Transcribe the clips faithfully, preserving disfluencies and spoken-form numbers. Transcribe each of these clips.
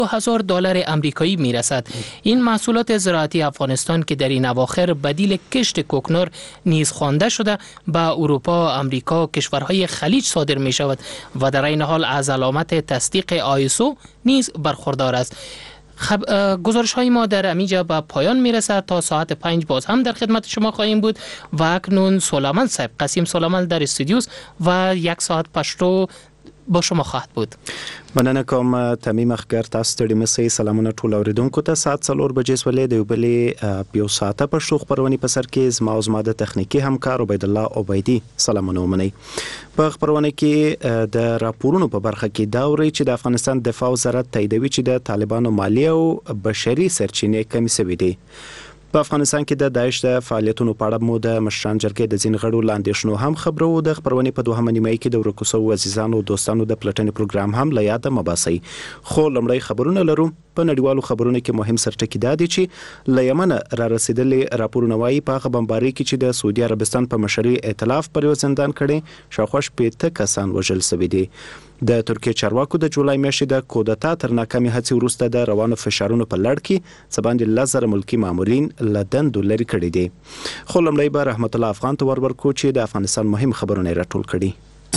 هزار دلار آمریکایی میرسد. این محصولات زراعتی افغانستان که در این اواخر بدیل کشت کوکنار نیز خوانده شده به اروپا، آمریکا، کشورهای خلیج صادر می شود و در این حال از علامت تصدیق آیسو نیز برخوردار است. خب گزارش های ما در امیجا به پایان می رسد. تا ساعت پنج باز هم در خدمت شما خواهیم بود و اکنون سلیمان صاحب قسیم سلیمان در استودیوس و یک ساعت پشتو با شما خواهد بود. مننه کوم تمیم اخګر تاسو ته مسي سلامونه ټول اوریدونکو ته سات څلور بجې سولې د یوبلې پیو ساعته پښتو خبرونه په سر کې زما او زما د تخنیکی همکار عبید الله عبیدی سلامونه ومني. په خبرونه کې د راپورونو په برخه کې دا اوري چې د افغانستان دفاع وزارت تاییدوي چې د طالبانو مالی او بشري سرچینې کمی سوي دي. په افغانستان کې د داعش د فعالیتونو په اړه مو د مشران جرګې د ځین غړو لاندېښنو هم خبرو. د خبرونې په دوهمه نیمه کې د ورکو شوو عزیزانو او دوستانو د پلټنې پروګرام هم له یاده مباسي. خو لمړی خبرونه لرو. په نړیوالو خبرونو کې مهم سرټکی دا دی چې له یمن را رسیدلې راپورونه وايي په هغه بمباري کې چې د سعودي عربستان په مشرۍ ائتلاف پر یو زندان کړي شاوخوا شپېته کسان وژل شوي دي. د ترکیه چارواکو د جولای میاشتې د کودتا تر ناکامي هڅې وروسته د روانو فشارونو په لړ کې څه باندې لس زره ملکي مامورین له دندو لرې کړي دي. خو لومړی به رحمت الله افغان ته ور ورکړو چې د افغانستان مهم خبرونه راټول کړي.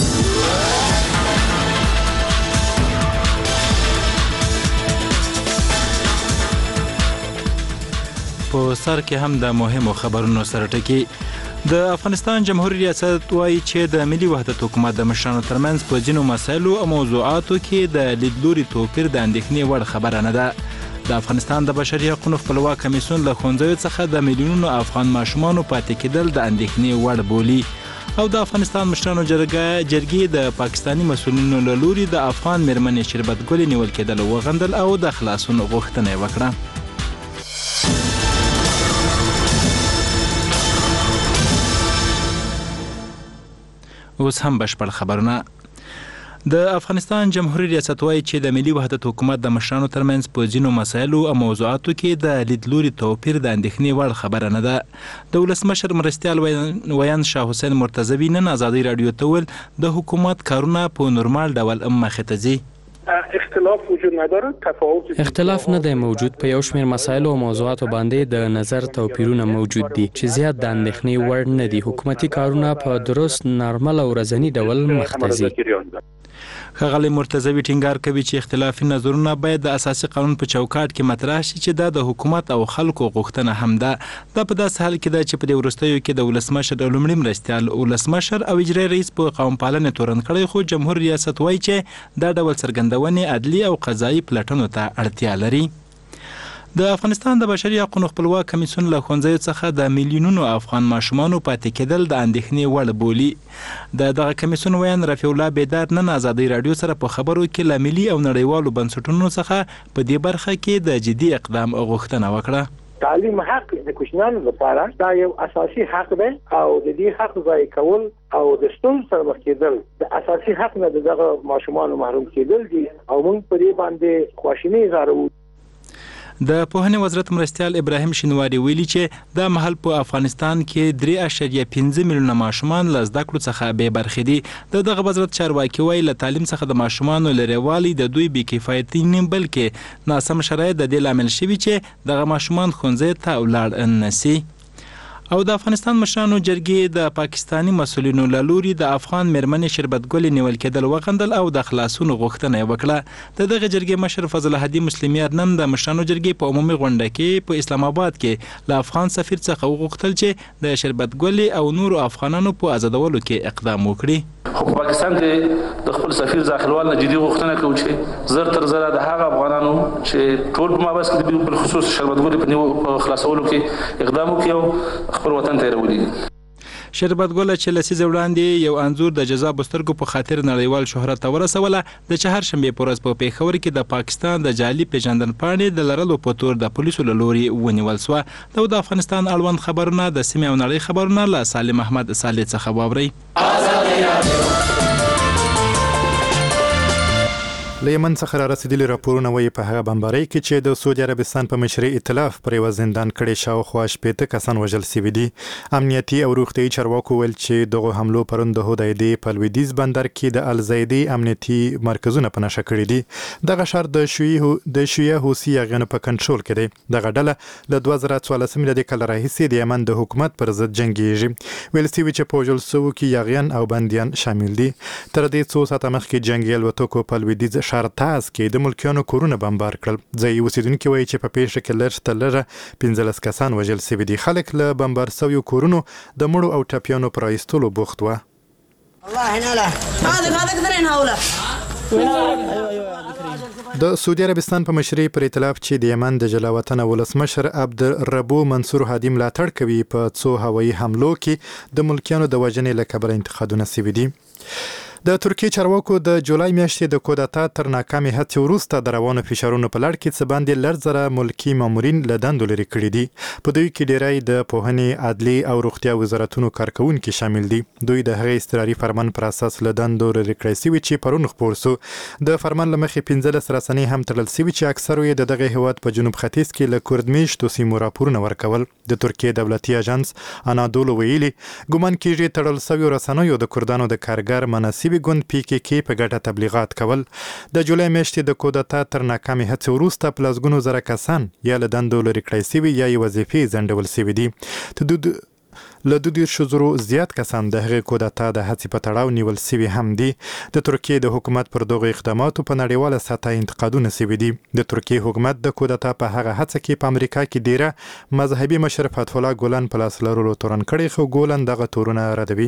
په سر کې هم د مهمو خبرونو سره ټکی. د افغانستان جمهوریت ریاست وایي چې د ملي وحدت حکومت د مشرانو ترمنځ په ځینو مسایلو او موضوعاتو کې د لیدلوري توپیر د اندېښنې وړ خبره نه ده. د افغانستان د بشري حقوقو خپلواک کمیسیون له ښوونځیو څخه د میلیونونو افغان ماشومانو پاتې کېدل د اندېښنې وړ بولي. او د افغانستان مشرانو جرګه جرګې د پاکستاني مسؤلینو له لوري د افغان میرمنې شربت ګلې نیول کېدل وغندل او د خلاصون غوښتنه وکړه. اوس هم بشپړ خبرونه. د افغانستان جمهوریت ریاست وایي چې د ملي وحدت حکومت د مشرانو ترمنځ په ځینو مسایلو او موضوعاتو کې د لیدلوري توپیر د اندېښنې وړ خبره نه ده. د ولسمشر مرستیال ویاند شاه حسین مرتضوي نن ازادي راډیو ته ویل د حکومت کارونه په نورمال ډول مخې ته ځي. اختلاف وجود نداره، تفاوت اختلاف نه دی موجود. په یو شمېر مسایل او موضوعاتو باندې د نظر توپیرونه موجود دي چې زیات د اندېښنې وړ نه دي. حکومتي کارونه په درست نارمل او ورځني ډول مخ ته ځي. ښاغلی مرتضوي ټینګار کوي چې اختلافي نظرونه باید د اساسي قانون په چوکاټ کې مطرح شي چې دا د حکومت او خلکو غوښتنه هم ده. دا په داسې حال کې ده چې په دې وروستیو کې د ولسمشر او لومړي مرستیال ولسمشر او اجرایي رئیس په قوم پالنې تورن کړی، خو جمهور ریاست وایي چې دا ډول څرګندونې عدلي او قضایي پلټنو ته اړتیا لري. د افغانستان د بشري حقوقو خپلواک کمیسیون له ښوونځیو څخه د میلیونونو افغان ماشومانو پاتې کېدل د اندېښنې وړ بولي. د دغه کمیسیون ویاند رفیع الله بیدار نن ازادي راډیو سره په خبرو کې له ملي او نړیوالو بنسټونو څخه په دې برخه کې د جدي اقدام غوښتنه وکړه. تعلیم حق د کوچنیانو لپاره دا یو اساسي حق دی او د دې حق ضایع کول او د ستونزو سره مخ کېدل د اساسي حق نه دغه ماشومانو محروم کېدل دي او موږ په دې باندې خواشیني اظهاروو. د پوهنې وزارت مرستیال ابراهیم شینواری ویلي چې دا مهال په افغانستان کې درې اعشاریه پنځه میلیونه ماشومان له زده کړو څخه بې برخې دي. د دغه وزارت چارواکي وایي له تعلیم څخه د ماشومانو لرېوالی د دوی بې کفایتي نه بلکې ناسم شرایط د دې لامل شوي چې دغه ماشومان ښوونځي ته ولاړ نه سي. او د افغانستان مشرانو جرګې د پاکستاني مسؤلینو له لوري د افغان میرمنې شربت ګلې نیول کېدل وغندل او د خلاصون غوښتنه یې وکړه. د دغه جرګې مشر فضل هدي مسلمیار نن د مشرانو جرګې په عمومي غونډه کې په اسلام آباد کې له افغان سفیر څخه وغوښتل چې د شربت ګلې او نورو افغانانو په آزادولو کې اقدام وکړي. خو په پاکستان کې د خپل سفیر ځاخلوال نه جدي غوښتنه کوي چې زر تر زره د هغه افغانانو چې ټول په مابس کې په خصوص شربت ګلې په نیو خلاصولو کې اقدام وکړي او خپل وطن ته راولي. شربت ګله چې لسیزه وړاندې یو انځور د جذاب سترګو په خاطر نړیوال شهرت ته ورسوله، د چهارشنبې په ورځ په پیښور کې د پاکستان د جعلي پیژندنپاڼې د لرلو په تور د پولیسو له لوري ونیول شوه. د افغانستان اړوند خبرونه د سیمې او نړۍ خبرونه له سالم احمد صالح څخه واورئ. له یمن څخه را رسیدلي راپورونه وایي په هغه بمبارۍ کې چې د سعودي عربستان په مشرۍ ائتلاف پر یوه زندان کړی شاوخوا شپېته کسان وژل سوي دي. امنیتي او روغتیایي چارواکو ویل چې دغو حملو پرون د هودایدې په لویدیځ بندر کې د الزیدي امنیتي مرکزونه په نښه کړي دي. دغه ښار د شیعي د شیعه حوثي یاغیانو په کنټرول کې دی. دغه ډله له دوه زره څوارلسم میلادي کال راهیسې د یمن د حکومت پر ضد جنګیږي. ویل سوي چې په وژل سوو کې یاغیان او بندیان شامل دي. تر دې څو ساعته مخکې جنګي الوتکو په لویدیځ شارتاز کې د ملکیانو کورونه بمبار کړل. ځایي اوسیدونکي وایي چې په پیښه کې لږ تر لږه پنځلس کسان وژل سوي دي. خلک له بمبار سویو کورونو د مړو او ټپیانو پر ایستلو بوخت وه. د سعودي عربستان په مشرۍ پر ائتلاف چې د یمن د جلاوطن ولسمشر عبدالربو منصور هادي ملاتړ کوي په څو هوایي حملو کې د ملکیانو د وژنې له کبله انتقادونه سوي دي. د ترکیې چارواکو د جولای میاشتې د کودتا تر ناکامې هڅې وروسته د روانو فشارونو په لړ کې څه باندې لږ زره ملکي مامورین له دندو لرې کړي دي. په دوی کې ډیری د پوهنې، عدلي او روغتیا وزارتونو کارکوونکي شامل دي. دوی د هغې اضطراري فرمان پر اساس له دندو لرې کړی سوي چې پرون خپور سو. د فرمان له مخې پنځلس رسنۍ هم تړل سوي چې اکثرو یې د دغه هیواد په جنوب ختیځ کې له کورد میشتو سیمو راپورونه ورکول. د ترکیې دولتي اژانس انادولو ویلي ګومان کیږي تړل سویو رسنیو د کردانو د کارګر مناسبي ګوند پی کې کې په ګټه تبلیغات کول. د جولای میاشتې د کودتا تر ناکامې هڅې وروسته په لسګونو زره کسان یا له دندو لرې کړی سوي یا یې وظیفې ځنډول سوي دي. له دوه دېرشو زرو زیات کسان د هغې کودتا د هڅې په تړاو نیول سوي هم دي. د ترکیې د حکومت پر دغو اقداماتو په نړیواله سطحه انتقادونه سوي دي. د ترکیې حکومت د کودتا په هغه هڅه کې په امریکا کې ډیره مذهبي مشر فتح الله ګولن په لاس لرلو تورن کړی، خو ګولن دغه تورونه ردوي.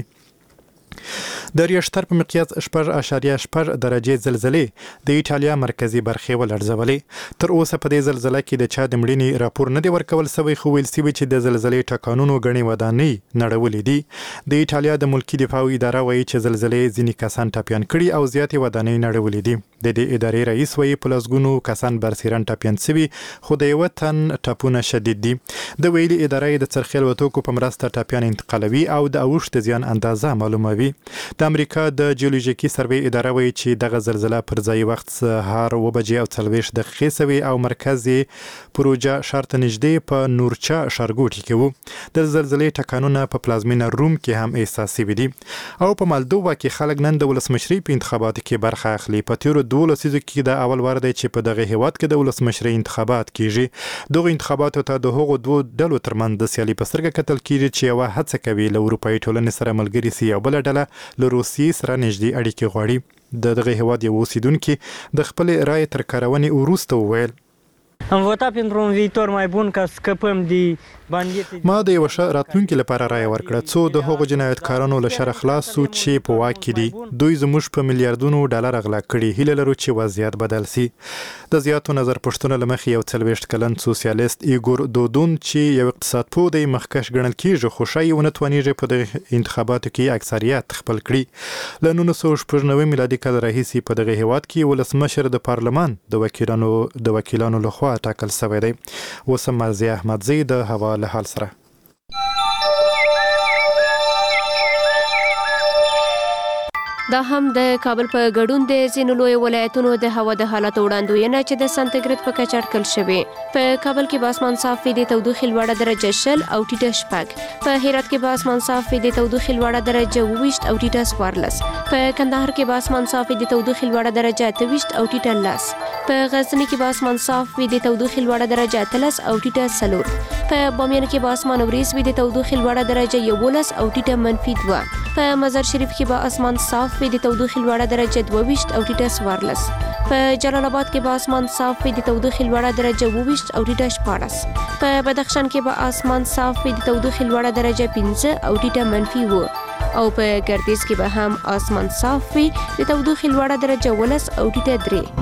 د ریشتر په مقیاس شپږ اعشاریه شپږ درجې زلزلې د ایټالیا مرکزي برخې ولړزولې. تر اوسه په دې زلزله کې د چا د مړینې راپور نه دی ورکول سوی، خو ویل سوي چې د زلزلې ټکانونو ګڼې ودانۍ نړولې دي. د ایټالیا د ملکي دفاع اداره وایي چې زلزلې ځینې کسان ټپیان کړي او زیاتې ودانۍ نړولې دي. د دې ادارې رئیس وایي په لسګونو کسان برسیرن ټپیان سوي، خو د یوه تن ټپونه شدید دي. د ویلي ادارې د څرخي الوتکو په مرسته ټپیان انتقالوي او د اوښت د زیان اندازه معلوموي. د امریکا د جیولوژیکي سروې اداره وایي چې دغه زلزله پر ځای وخت سهار اوه بجې او څلوېښت دقیقې سوې او مرکز یې پروژه ښار ته نږدې په نورچا ښارګوټي کې و. د زلزلې ټکانونه په پلازمینه روم کې هم احساس سوي دي. او په مالدووا کې خلک نن د ولسمشرۍ په انتخاباتو کې برخه اخلي. په تیرو دوو لسیزو کې د اول وار دی چې په دغه هیواد کې د ولسمشرۍ انتخابات کیږي. دغو انتخاباتو ته د هغو دوو ډلو ترمنځ د سیالي په سترګه کتل کیږي چې یوه هڅه کوي له اروپایي ټولنې سره ملګري سي او بله ډله له روسیې سره نږدې اړیکې غواړي. د دغه هیواد یو اوسیدونکي د خپلې رایې تر کارونې وروسته وویل: Am votat pentru un viitor mai bun ca să scăpăm de banditi. ما د یو ښه راتلونکي لپاره رایه ورکړه، څو د هغو جنایتکارانو له شره خلاص شو چې په واک کې دي. دوی زموږ په میلیارډونو ډالر غلا کړي. هیله لرو چې وضعیت بدل سي. د زیاتو نظر پوښتنو له مخې یو څلوېښت کلن سوسیالیست ایګور دودون چې یو اقتصاد پوه دی مخکښ ګڼل کیږي، خو ښایي ونه توانیږي په دغه انتخاباتو کې اکثریت خپل کړي. له نولس سوه شپږ نوي میلادي کال راهیسې په دغه هیواد کې ولسمشر د پارلمان د وکیلانو د وکیلانو لخوا ټاکل سوی دی. اوس هم مرضیه احمدزی د هوا له حال سره. دا هم د کابل په ګډون د ځینو لوی ولایتونو د هوا د حالت وړاندوینه چې د سانتیګریډ په کچه اټکل شوی. په کابل کې به اسمان صاف وي، د تودوخې لوړه درجه شل او ټیټه شپږ. په هرات کې به اسمان صاف وي، د تودوخې لوړه درجه اوه ویشت او ټیټه څوارلس. په کندهار کې به اسمان صاف وي، د تودوخې لوړه درجه اته ویشت او ټیټه لس. په غزني کې به اسمان صاف وي، د تودوخې لوړه درجه اتلس او ټیټه څلور. په بامیان کې به اسمان وریځ وي، د تودوخې لوړه درجه یولس او ټیټه منفي دوه. په مزار شریف کې به اسمان صاف وي، د تودوخې لوړه درجه دوه ویشت او ټیټه څوارلس. په جلال آباد کې به اسمان صاف وي، د تودوخې لوړه درجه اوه ویشت او ټیټه شپاړس. په بدخشان کې به اسمان صاف وي، د تودوخې لوړه درجه پنځه او ټیټه منفي اوه. او په ګردیز کې به هم اسمان صاف وي، د تودوخې لوړه درجه ولس او ټیټه درې.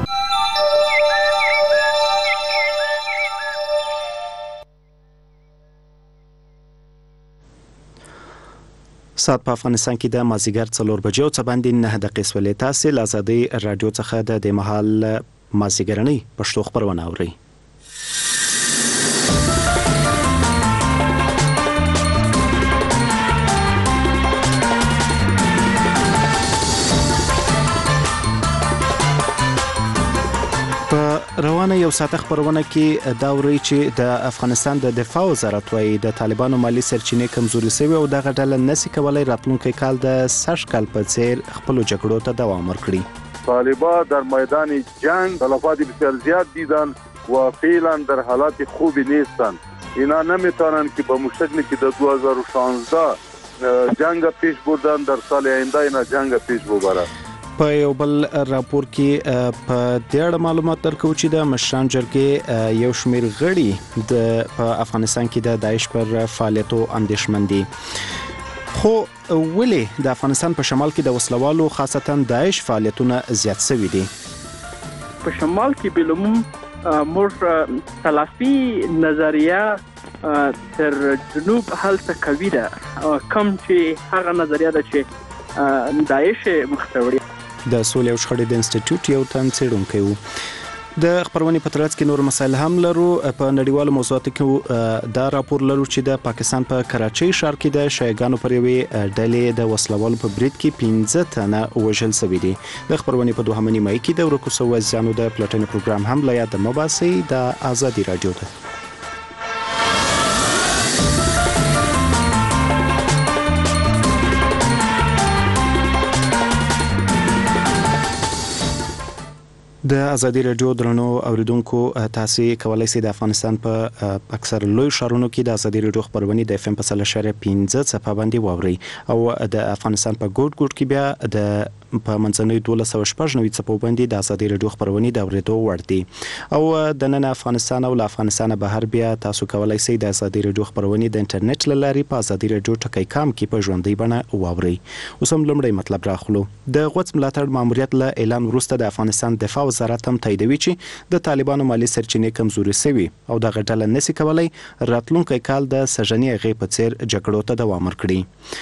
ساعت په افغانستان کې د مازیګر څلور بجې او څه باندې نه دقیقې سولې. تاسې له ازادۍ راډیو څخه د دې مهال مازیګرنۍ پښتو خپرونه اورئ. نه یو ساعت خبرونه کې دا وری چې د افغانستان د دفاع وزارت وايي د طالبانو مالی سرچینې کمزوري شوی او دغه ډله نسی کولای راتلونکي کال د سږ کال په څیر خپل جګړو ته دوام ورکړي. طالبان در میدان جنگ تلفات بسیار زیاد دیدن و فعلا در حالات خوبی نیستند. اینا نمیتونن که به مشکلی که در دو هزار و شانزده جنگ پیش بردن در سال آینده اینا جنگ پیش ببرن. په یو بل راپور کې په دې اړه معلومات درکو چې د مشران جرګې یو شمېر غړي د په افغانستان کې د داعش پر فعالیتو اندېښمن دي. خو ولې د افغانستان په شمال کې د وسلوالو خاصتا داعش فعالیتونه زیات شوي دي؟ په شمال کې بلوم مور تلافي نظریه تر جنوب هلته کوي ده کم چې هغه نظریه ده چې داعش مختوړي. د سولې او شخړې د انسټیټیوټ یو تن څېړونکی و. د خبرونې په ترڅ کې نور مسایل هم لرو. په نړیوالو موضوعاتو کې دا راپور لرو چې د پاکستان په کراچۍ ښار کې د شیګانو پر یوې ډلې د وسلوالو په برید کې پنځه تنه وژل شوي دي. د خبرونې په دوهمه نیمه کې د ورکو شویو ځانو د پلټنې پروګرام هم له یاده مه باسئ. د ازادي راډیو ده. د ازادي راډیو درنو اوریدونکو تاسو کولای شئ د افغانستان په اکثر لوی ښارونو کې د ازادي راډیو خبرونه د اف ام په سل اشاریه پنځه څپه باندې واوري او د افغانستان په ګوټ ګوټ کې بیا د په منځنوي دولس سوه شپږ نوي څپو باندې د ازادي راډیو خبرونه د اوریدو وړ دي. او د نن افغانستان او له افغانستان بهر بیا تاسو کولای شئ د ازادي راډیو خبرونه د انټرنیټ له لارې په ازادي راډیو ټکی کام کې په ژوندۍ بڼه واوري. اوس هم لومړی مطلب راخلو. د غوڅ ملاتړ ماموریت له اعلان وروسته د افغانستان دفاع وزارت هم تاییدوي چې د طالبانو مالی سرچینې کمزوري شوي او دغه ډله نسی کولای راتلونکي کال د سژنې هغې په څیر جګړو ته دوام ورکړي.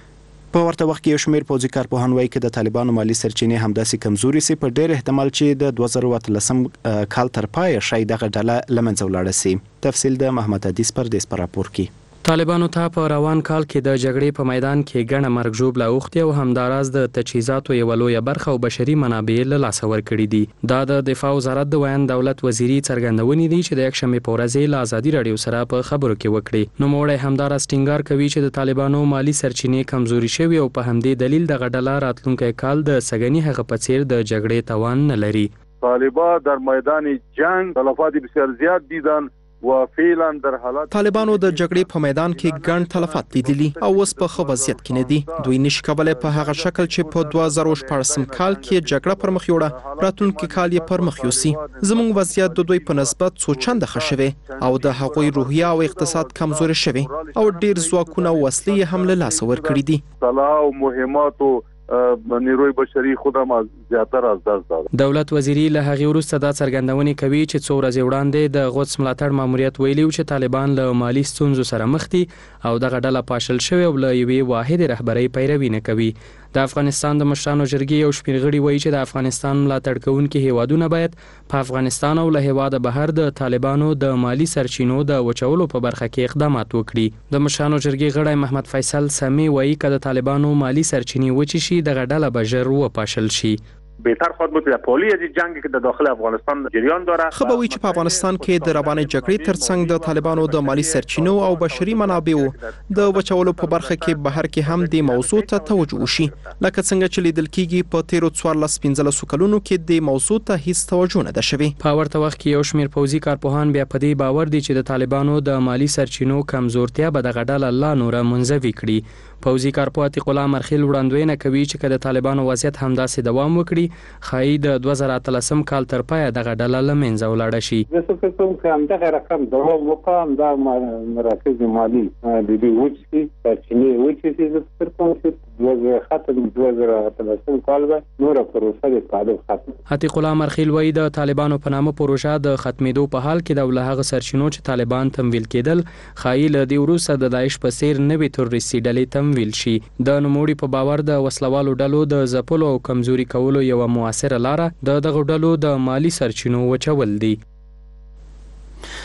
په ورته وخت کې یو شمېر پوځي کارپوهان وایي چې د طالبانو مالی سرچینې همداسې کمزوري سي په ډېر احتمال چې د دوه زره اتلسم کال تر پایه شاید دغه ډله له منځه ولاړه سي. تفصیل د محمد حدیث پردیس په راپور کې. طالبانو ته په روان کال کې د جګړې په میدان کې ګڼه مرګ ژوبله اوښتې او همداراز د تجهیزاتو یوه لویه برخه او بشري منابع له لاسه ورکړي دي. دا د دفاع وزارت د ویان دولت وزیري څرګندونې دي چې د یکشنبې په ورځ له ازادي راډیو سره په خبرو کې وکړي. نوموړی همداراز ټینګار کوي چې د طالبانو مالی سرچینې کمزوري شوي او په همدې دلیل دغه ډله راتلونکی کال د سږني هغه په څیر د جګړې توان نه لري. طالبان در میدان جنگ تلفات بسیار زیاد دیدن و فعلا در حالات طالبانو د جګړې په میدان کې ګڼ تلفات لیدلي او اوس په ښه وضعیت کې نه دي. دوی نشي کولای په هغه شکل چې په دوه زره شپاړسم کال کې جګړه پر مخ یوړه راتلونکي کال یې پر مخ یوسي. زموږ وضعیت د دوی په نسبت څو چنده ښه شوی او د هغوی روحیه او اقتصاد کمزوري شوی او ډیر ځواکونه او وسلې هم له لاسه ورکړي دي. سلاح او مهمات او نیروی بشري خودم از زیاتره از دست داد. دولت وزیري له هغې وروسته دا څرګندونې کوي چې څو ورځې وړاندې د غوڅ ملاتړ ماموریت ویلي چې طالبان له مالي ستونزو سره مخ دي او دغه ډله پاشل شوې او له یوې واحدې رهبرۍ پیروي نه کوي. د افغانستان د مشرانو جرګې یو شمېر غړي وایي چې د افغانستان ملاتړ کوونکي هیوادونه باید په افغانستان او له هیواده بهر د طالبانو د مالی سرچینو د وچولو په برخه کې اقدامات وکړي. د مشرانو جرګې غړی محمد فیصل سمی وایي که د طالبانو مالی سرچینې وچې شي دغه ډله به ژر وپاشل شي. بهتر خواهد بود در پالی از جنگی که در داخل افغانستان جریان داره خبروي چې په افغانستان کې د روانې جګړې ترڅنګ د طالبانو د مالی سرچینو او بشري منابعو د وچولو په برخه کې بهر کې هم د موضوع ته توجه وشي لکه څنګه چې لیدل کېږي په تیرو څوارلس پنځلسو کلونو کې د موضوع ته هیڅ توجه نه ده شوې. په ورته وخت کې یو شمېر پوځي کارپوهان بیا په دې باور دي چې د طالبانو د مالی سرچینو کمزورتیا به دغه ډله لا نوره منزوي کړي. پوځي کارپوه عتیق الله مرخیل وړاندوینه کوي چې که د طالبانو وضعیت همداسې دوام وکړي ښایي د دوه زره اتلسم کال تر پایه دغه ډله له منځه ولاړه شي. زه فکر کوم چې همدغه رقم دوام وکړي همدا مراکز مالي د دوی وچ شي سرچینې وچې شي. زه فکر کوم چې دوه زره ختم دوه زره اتلسم کال به نوره پروسه د تعلق ختم. عتیق الله مرخیل وایي د طالبانو په نامه پروژه د ختمېدو په حال کې د له هغه سرچینو چې طالبان تمویل کېدل ښایي له دې وروسته د داعش په څیر نوې تروریستي ډلې تمویل شي. د نوموړي په باور د وسلوالو ډلو د ځپلو او کمزوري کولو یوه مؤثره لاره د دغه ډلو د مالی سرچینو وچول دي.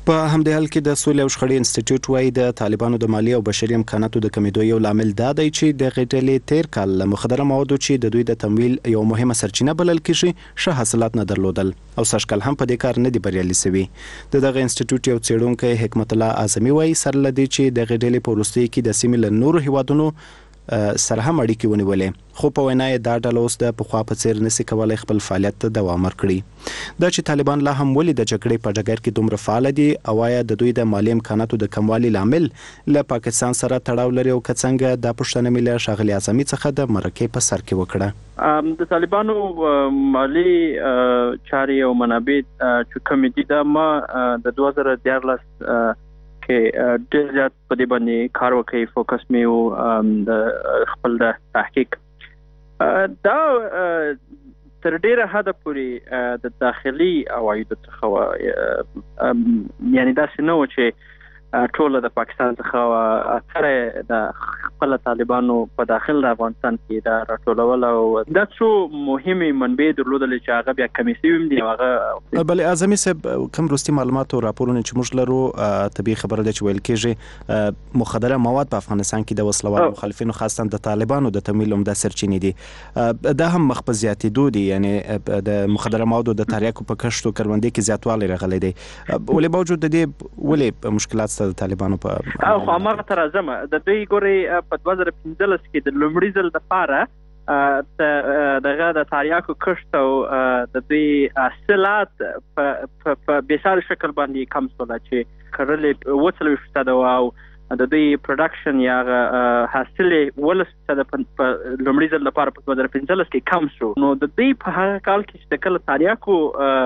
په همدې حال کې د سولې او شخړې انسټیټیوټ وايي د طالبانو د مالی او بشري امکاناتو د کمیدو یو لامل دا دی چې د غټلې تیر کال له مخدره موادو چې د دوی د تمویل یو مهمه سرچینه بلل کیږي ښه حاصلات نه درلودل او سږکال هم په دې کار نه دی بریالي سوي. د دغه انسټیټیوټ یو څېړونکی حکمت الله اعظمي وايي سره لدی چې د غټلې په وروستي کې د سیمې له نورو هیوادونو سره هم اړیکې ونیولې خو په وینا یې دا ډله اوس د پخوا په څیر نشي کولای خپل فعالیت ته دوام ورکړي. دا چې طالبان لا هم ولې د جګړې په ډګر کې دومره فعال دي او آیا د دوی د مالی امکاناتو د کموالي لامل له پاکستان سره تړاو لري او که څنګه دا پوښتنه مې له ښاغلي اعظمي څخه د مرکې په سر کې وکړه. د طالبانو مالی چارې او منابع چې کوم دي دا ما د دوه زره دیارلس کې ډېر زیات په دې باندې کار وکړي فوکس مې او د خپل د تحقیق دا تر ډیره حد پورې د داخلي عوایدو څخه یعنی دا څه نه و چې ټول د پاکستان څخه اثر د خپل طالبانو په داخل د افغانستان کې دا راټولول او دا څو مهمه منبع درلودل چې هغه بیا کمیسي ویم دی هغه بل اعظمي صاحب کوم وروستي معلومات او راپورونه چې موږ لرو طبي خبره ده چې ویل کېږي مخدره مواد په افغانستان کې د وسلوال مخالفینو خاصه د طالبانو د تمویل هم د سرچینې دي دا هم مخ په زیاتېدو دي یعنی د مخدره موادو د تریاکو په کښت او کروندې کې زیاتوالی راغلی دی ولې باوجود د دې ولې مشکلات د طالبانو په او هغه تر ازمه د دوی ګوري په دوه زره پنځلس کې د لومړي ځل د پاره دغه د تریاکو کښت او د دوی حاصلات په بېساري شکل باندې کم شول چې کړلې وڅلوېښت فیصده او د دوی پروډکشن یا حاصل ولس د لومړي ځل لپاره په دوه زره پنځلس کې کم شو نو د دوی په هغه کال کې چې د کله تریاکو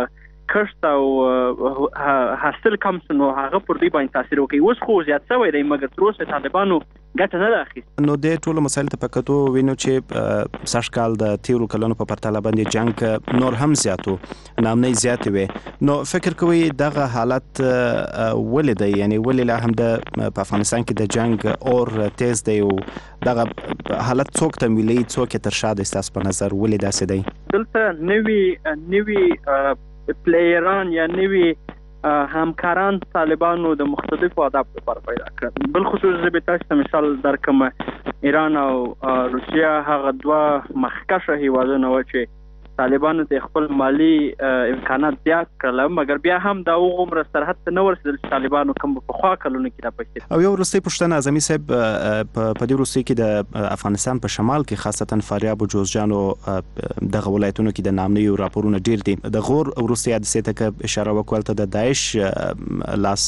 کښت او حاصل کم شو نو هغه پر دوی باندې تاثیر وکړي. اوس خو زیات شوی دی مګر تر اوسه طالبانو ګټه نه ده اخیستې. نو د ټولو مسایلو ته په کتو وینو چې سږ کال د تیرو کلونو په پرتله باندې جنګ نور هم زیاتو نامنۍ زیاتې وې نو فکر کوئ دغه حالت ولې دی یعنی ولې لا هم د په افغانستان کې د جنګ اور تیز دی او دغه حالت څوک تمویلوي څوک یې تر شا دی ستاسو په نظر ولې داسې دی؟ دلته نوي نوي پلیران یا نوی همکاران طالبانو د مختلفو اهدافو لپاره پیدا کړل. بل خصوص زه به تاسو ته مثال درکم ایران او روسیا هغه دوه مخکشه هیوادونه و چې طالبانو د خپل مالی امکانات زیات کړل مګر بیا هم دا عمر سرحد ته نه ورسېدل چې طالبانو کوم په خوا کلونه کې راپېښ او یو وروستۍ پوښتنه اعظمي صاحب په دې وروستۍ کې د افغانستان په شمال کې خاصتا فاریاب او جوزجان او دغه ولایتونو کې د نامنیو راپورونه ډیر دي د غور وروستۍ حادثې ته اشاره وکړل ته د داعش لاس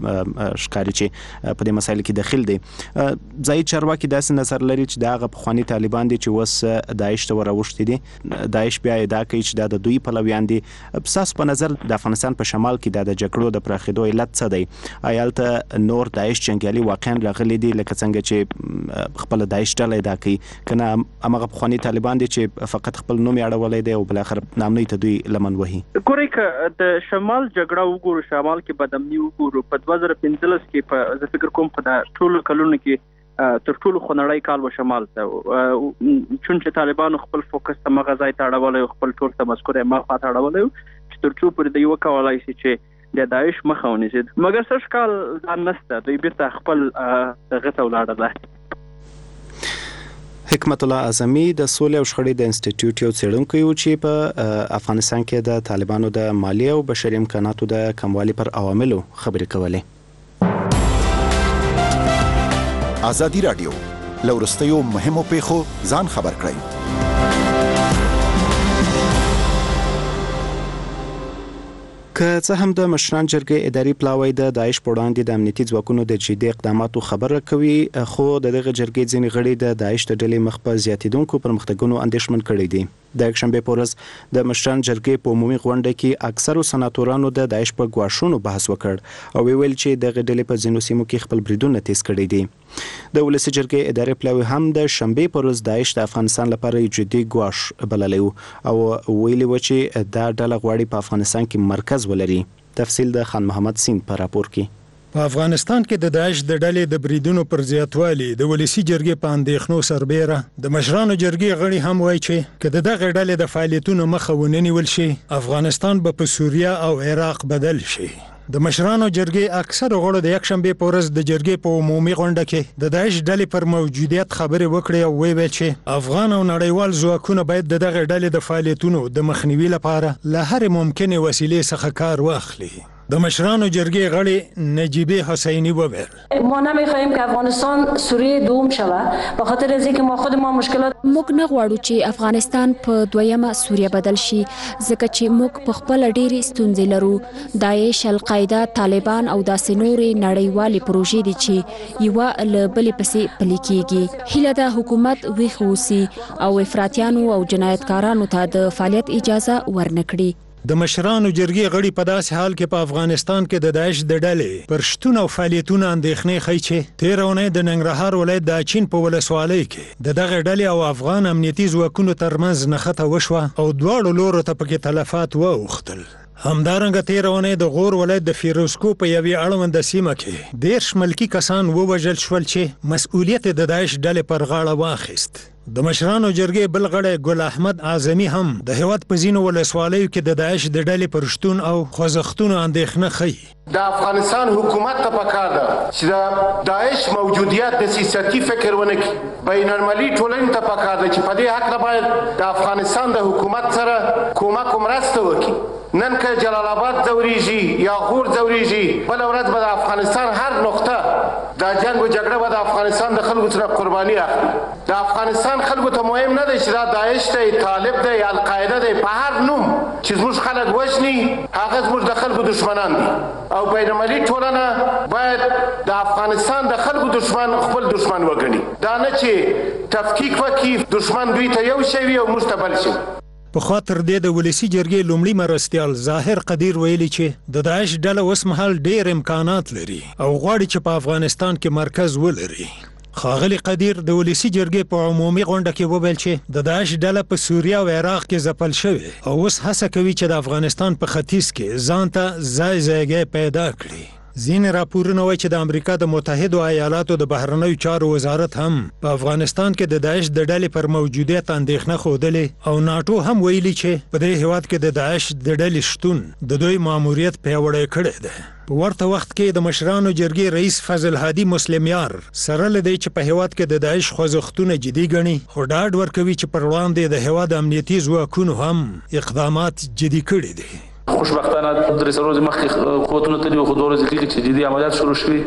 ښکاري چې په دې مسایلو کې داخل دي ځایي چارواکي داسې نظر لري چې دا هغه پخواني طالبان دي چې اوس داعش ته وراوښتي دي داعش بیا دا کوي چې دا د دوی پلویان دي بساس په نظر د افغانستان په شمال کې د جګړو د پراخېدو علت څه دی آیا هلته نور داعش جنګیالي واقعا راغلي دي لکه څنګه چې خپل داعش ډله دا کوي کنه هماغه پخواني طالبان دي چې فقط خپل نوم یې اړولی دی او بالاخره نامنۍ ته دوی لمن وهي؟ ګورئ که د شمال جګړه وګورو شمال کې بدامني وګورو په دوه زره پنځلس کې په زه فکر کوم په ټولو کلونو کې تر ټولو خنړی کال و شمال ته چون چې طالبانو خپل فوکس ته مغه ځای ته اړولی خپل ټول تمسکر یې مخ ته اړولی چې تر څو پورې دوی وکولای شي چې د داعش مخه ونیسي مګر سږ کال دا نشته دوی بیرته خپل دغه ته ولاړل. حکمت الله اعظمي د سولې او شخړې د انسټیټیوټ یو څېړونکی و چې په افغانستان کې د طالبانو د مالی او بشري امکاناتو د کموالي پر عواملو خبرې کولې. ازادي رادیو لورستیو مهمو پیښو ځان خبر کړئ. که څه هم د مشران جرګې اداري پلاوی د داعش په وړاندې د امنیتي ځواکونو د جدي اقداماتو خبره کوي خو د دغه جرګې ځینې غړي د داعش د ډلې مخ په زیاتېدونکو پرمختګونو اندېښمن کړي دي. د یکشنبې په ورځ د مشران جرګې په عمومي غونډه کې اکثرو سناتورانو د داعش په ګواښونو بحث وکړ او ویل چې دغه ډلې په ځینو سیمو کې خپل بریدونه تیز کړي دي. د ولسی جرګې اداري پلاوی هم د شنبې په ورځ داعش د افغانستان لپاره جدي ګواښ بللی او ویلي و چې دا ډله غواړي په افغانستان کې مرکز ولري. تفصیل د خان محمد سین په راپور کې. په افغانستان کې د داعش د ډلې د بریدونو پر زیاتوالي د ولسی جرګې په اندېښنو سربېره د مشرانو جرګې غړي هم وایي چې که د دغه ډلې د فعالیتونو مخه ونه نیول شي افغانستان به په سوریه او عراق بدل شي. د مشرانو جرګې اکثر غړو د یکشنبه په ورځ د جرګې په عمومي غونډه کې د داعش ډلې پر موجودیت خبرې وکړې او ویل چې افغان او نړیوال ځواکونه باید د دغه ډلې د فعالیتونو د مخنیوي لپاره له هرې ممکنې وسیلې څخه کار واخلي. د مشرانو جرګې غړي نجیبه حسینی وویل ما نمیخوایم که افغانستان سوریه دوم شود به خاطر از اینکه ما خود ما مشکلات موږ نه غواړو چې افغانستان په دویمه سوریه بدل شي ځکه چې موږ په خپل ډېری ستونزې لرو. داعش، القاعده، طالبان او داسې نورې نړیوالې پروژې دي چې یوه له بلې پسې پلي کیږي. هیله ده حکومت ویښ اوسي او افراطیانو او جنایتکارانو ته د فعالیت اجازه ورنکړي. د مشرانو جرګې غړي په داسې حال کې په افغانستان کې د داعش د ډلې پر شتون او فعالیتونو اندېښنې ښیي چې تېره اونۍ د ننګرهار ولایت د اچین په ولسوالۍ کې د دغه ډلې او افغان امنیتي ځواکونو ترمنځ نښته وشوه او دواړو لورو ته پکې تلفات واوښتل. همدارنګه تېره اونۍ د غور ولایت د فیروزکو په یوې اړونده سیمه کې دېرش ملکي کسان ووژل شول چې مسؤلیت د داعش ډلې پر غاړه واخیست. د مشرانو جرګې بل غړی ګل احمد اعظمي هم د هیواد په ځینو ولسوالیو کې د داعش د ډلې پر شتون او خوځښتونو اندېښنه ښیي. د افغانستان حکومت ته پکار ده چې د داعش موجودیت د سیاسي فکر ونه کړي. بین المللي ټولنې ته پکار ده چې په دې حق باید د افغانستان د حکومت سره کومک او مرسته وکړي. نن که جلال آباد ځورېږي یا غور ځورېږي بله ورځ به د افغانستان هر نقطه دا جنګ او جګړه به د افغانستان د خلکو سره قرباني اخلي. د افغانستان خلکو ته مهم نه دی چې دا داعش دی، طالب دی، القاعده دی، په هر نوم چې زموږ خلک وژني هغه زموږ د خلکو دشمنان دي او بین المللي ټولنه باید د افغانستان د خلکو دشمن خپل دشمن وګڼي. دا نه چې تفکیک وکړي دشمن دوی ته یو شی وي او موږ ته بل شی. په خاطر دې د ولسی جرګې لومړي مرستیال ظاهر قدیر ویلي چې د داعش ډله اوس مهال ډېر امکانات لري او غواړي چې په افغانستان کې مرکز ولري. ښاغلي قدیر د ولسی جرګې په عمومي غونډه کې وویل چې د داعش ډله په سوریه او عراق کې ځپل شوې او اوس هڅه کوي چې د افغانستان په ختیځ کې ځان ته ځای ځایګی پیدا کړي. ځینې راپورونه وایي چې د امریکا د متحدو ایالاتو د بهرنیو چارو وزارت هم په افغانستان کې د داعش د ډلې پر موجودیت اندېښنه ښودلې او ناټو هم ویلي چې په دې هیواد کې د داعش د ډلې شتون د دوی ماموریت پیاوړی کړی دی. په ورته وخت کې د مشرانو جرګې رئیس فضل هادي مسلمیار سره له دې چې په هیواد کې د داعش خوځښتونه جدي ګڼي خو ډاډ ورکوي چې پر وړاندې د هیواد امنیتي ځواکونو هم اقدامات جدي کړي دي. خوشبختانه درې څلور ورځې مخکې قوتونه تللي وو خو دوه ورځې کېږي چې جدي عملیات شروع شوي.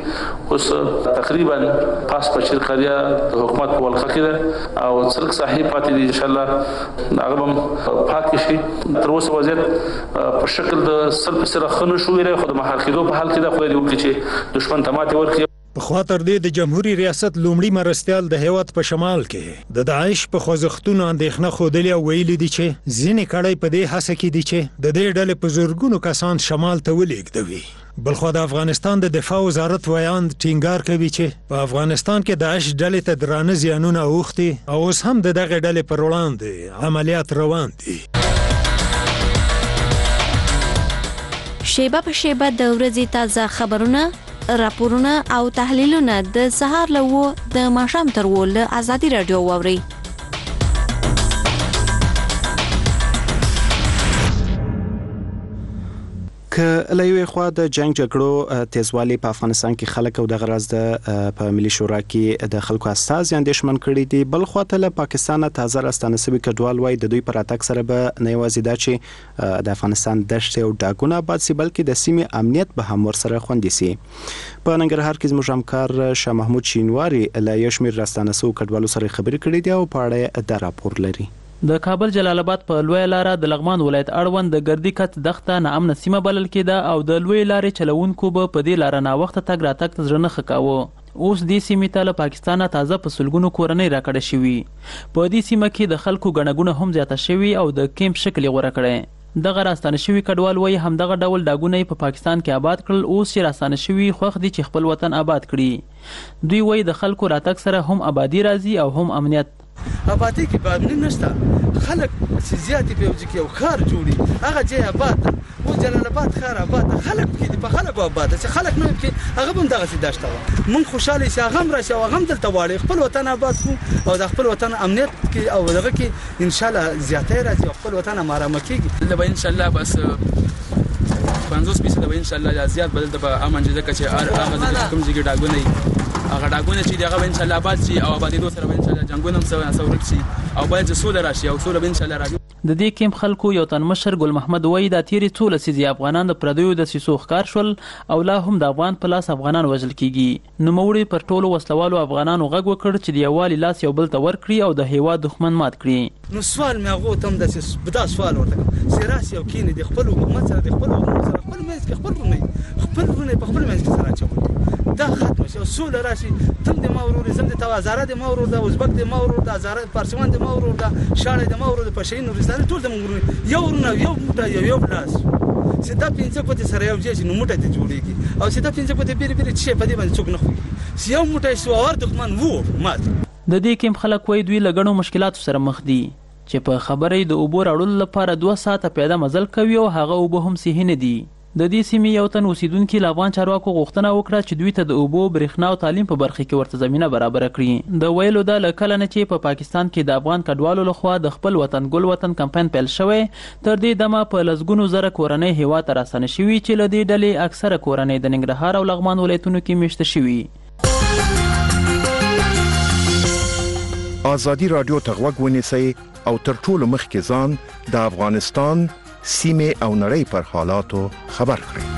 اوس تقریبا پاس پچیر قضیه د حکومت په ولقه کې ده او څرک صحیح پاتې دي. انشاءالله هغه به پاک شي. تر اوسه وضعیت په شکل د سل په سره ښه نه شو ویلی خو د مهار کېدو په حال کې ده. خدای دې وکړي چې دښمن ته ماتې ورکړي. په خاطر دې د جمهوریت ریاست لومړي مرستیال د هیواد په شمال کې د داعش په خوځښتونو اندېښنه ښودلې او ویلي دي چې ځینې کړۍ په دې هڅه کې دي چې د دې ډلې په زرګونو کسان شمال ته ولېږدوي. بلخو د افغانستان د دفاع وزارت ویاند ټینګار کوي چې په افغانستان کې داعش ډلې ته درانه زیانونه اوښتي او اوس هم د دغه ډلې پر وړاندې عملیات روان دي. شیبه په شیبه د ورځې تازه خبرونه، راپورونه او تحلیلونه د سهار له وو د ماښام تر وو له ازادي رادیو واوري. که له یوې خوا د جنگ جګړو تیزوالی په افغانستان کې خلک او د غرض د په ملي شورا کې د خلکو استازي اندېښمن کړي دي، بل خوا ته له پاکستان تازه راستانه شوي کډوال وای د دوی پر اتاک سره به نه یوازې دا چې د افغانستان دشت او ډاګونه آباد سي بلکې د سیمې امنیت به هم ورسره خوندي سي. په ننګرهار کې زموږ همکار شاه محمود شینواری له یو شمېر راستانه شوو کډوالو سره خبرې کړې دي او په اړه دا راپور لري. د کابل جلال آباد په لوی لاره د لغمان ولایت اړوند د ګردی کټ دښته ناامنه سیمه بلل کېده او د لوی لارې چلوونکو به په دې لاره ناوخته تګ راتګ ته زړه نه ښه کاوه. اوس دې سیمې ته له پاکستانه تازه په سلګونو کورنۍ راکړه شوي. په دې سیمه کې د خلکو ګڼه ګوڼه هم زیاته شوي او د کیمپ شکل یې غوره کړی. دغه راستانه شوي کډوال وایي همدغه ډول ډاګونه یې په پاکستان کې آباد کړل، اوس چې راستانه شوي خوښ دي چې خپل وطن آباد کړي. دوی وایي د خلکو راتګ سره هم آبادي راځي او هم امنیت. آبادی کې به امنیت نشته، خلک چې زیاتې په یو ځای کې یو ښار جوړي هغه ځای آباد ده. اوس جلال آباد ښار آباد ده، خلک پکې دي، په خلکو آباد ده. چې خلک نه وي پکې هغه به هم دغسې دشته وه. موږ خوشحاله شي هغه هم راشي او هغه هم دلته واړي خپل وطن آباد کړو او د خپل وطن امنیت کې او دغه کې انشاءالله زیاتی راځي او خپل وطن هم ارامه کېږي. به انشاءالله بس پنځوس فیصد به ان شاء الله زیات بدل د امن ځکه چې هغه د کوم ځای ډاګونه هغه ډاګونه چې دغه ان شاء الله آباد شي او آبادی دوه سره ان شاء الله جنگونه هم سورک شي او باید سوله راشي او سوله ان شاء الله راځي. د دې کیمپ خلکو یو تن مشر ګل محمد وای د تیری څو لسیزي افغانان د پردیو د سیسو ښکار شول او لا هم د افغان په لاس افغانان وژل کیږي. نو موړي پر ټولو وسلوالو افغانانو غږ وکړ چې د یووالي لاس یو بل ته ورکړي او د هیواد دښمن مات کړي. نو سوال مې هغه تم د سیس بدا سوال ورته سیراس یو کینې د خپل حکومت سره د خپل حکومت سره خپل مېز کې خپل رونه خپل رونه په خپل مېز کې سره چول دا ختم شي او سوله راشي. تم د ما ورور زم د توازاره د ما ورور د ازبک د ما ورور د ازاره پارسوان د ما ورور د شاړې د ما ورور د پښین نورستان ټول د مونږ یو ورونه یو موټه یو یو بلاس سیدا پینځه کوته سره یو ځای نو موټه ته جوړیږي او سیدا پینځه کوته بیره بیره چې په دې باندې څوک نه خو سیو موټه سو اور دښمن وو مات. د دې کیمپ خلک وای دوی لګړو مشکلات سره مخ دي چې په خبرې د اوبو راړول لپاره دوه ساعته پیدا مزل کوي او هغه اوبو هم صحیح نه دي. د دې سیمې یو تن اوسیدونکي له افغان چارواکو غوښتنه وکړه چې دوی ته د اوبو برېښنا او تعلیم په برخه کې ورته زمینه برابره کړي. د ویلو دا له کله نه چې په پا پاکستان کې د افغان کډوالو لخوا د خپل وطن ګل وطن کمپاین پیل شوی تر دې دمه په لسګونو زره کورنۍ هیواد ته راستنې شوي چې له دې ډلې اکثره کورنۍ د ننګرهار او لغمان ولایتونو کې میشته شوي. ازادي رادیو ته غوږ ونیسئ او تر ټولو مخکې ځان د افغانستان سیمه او نړۍ پر حالاتو خبر کړئ.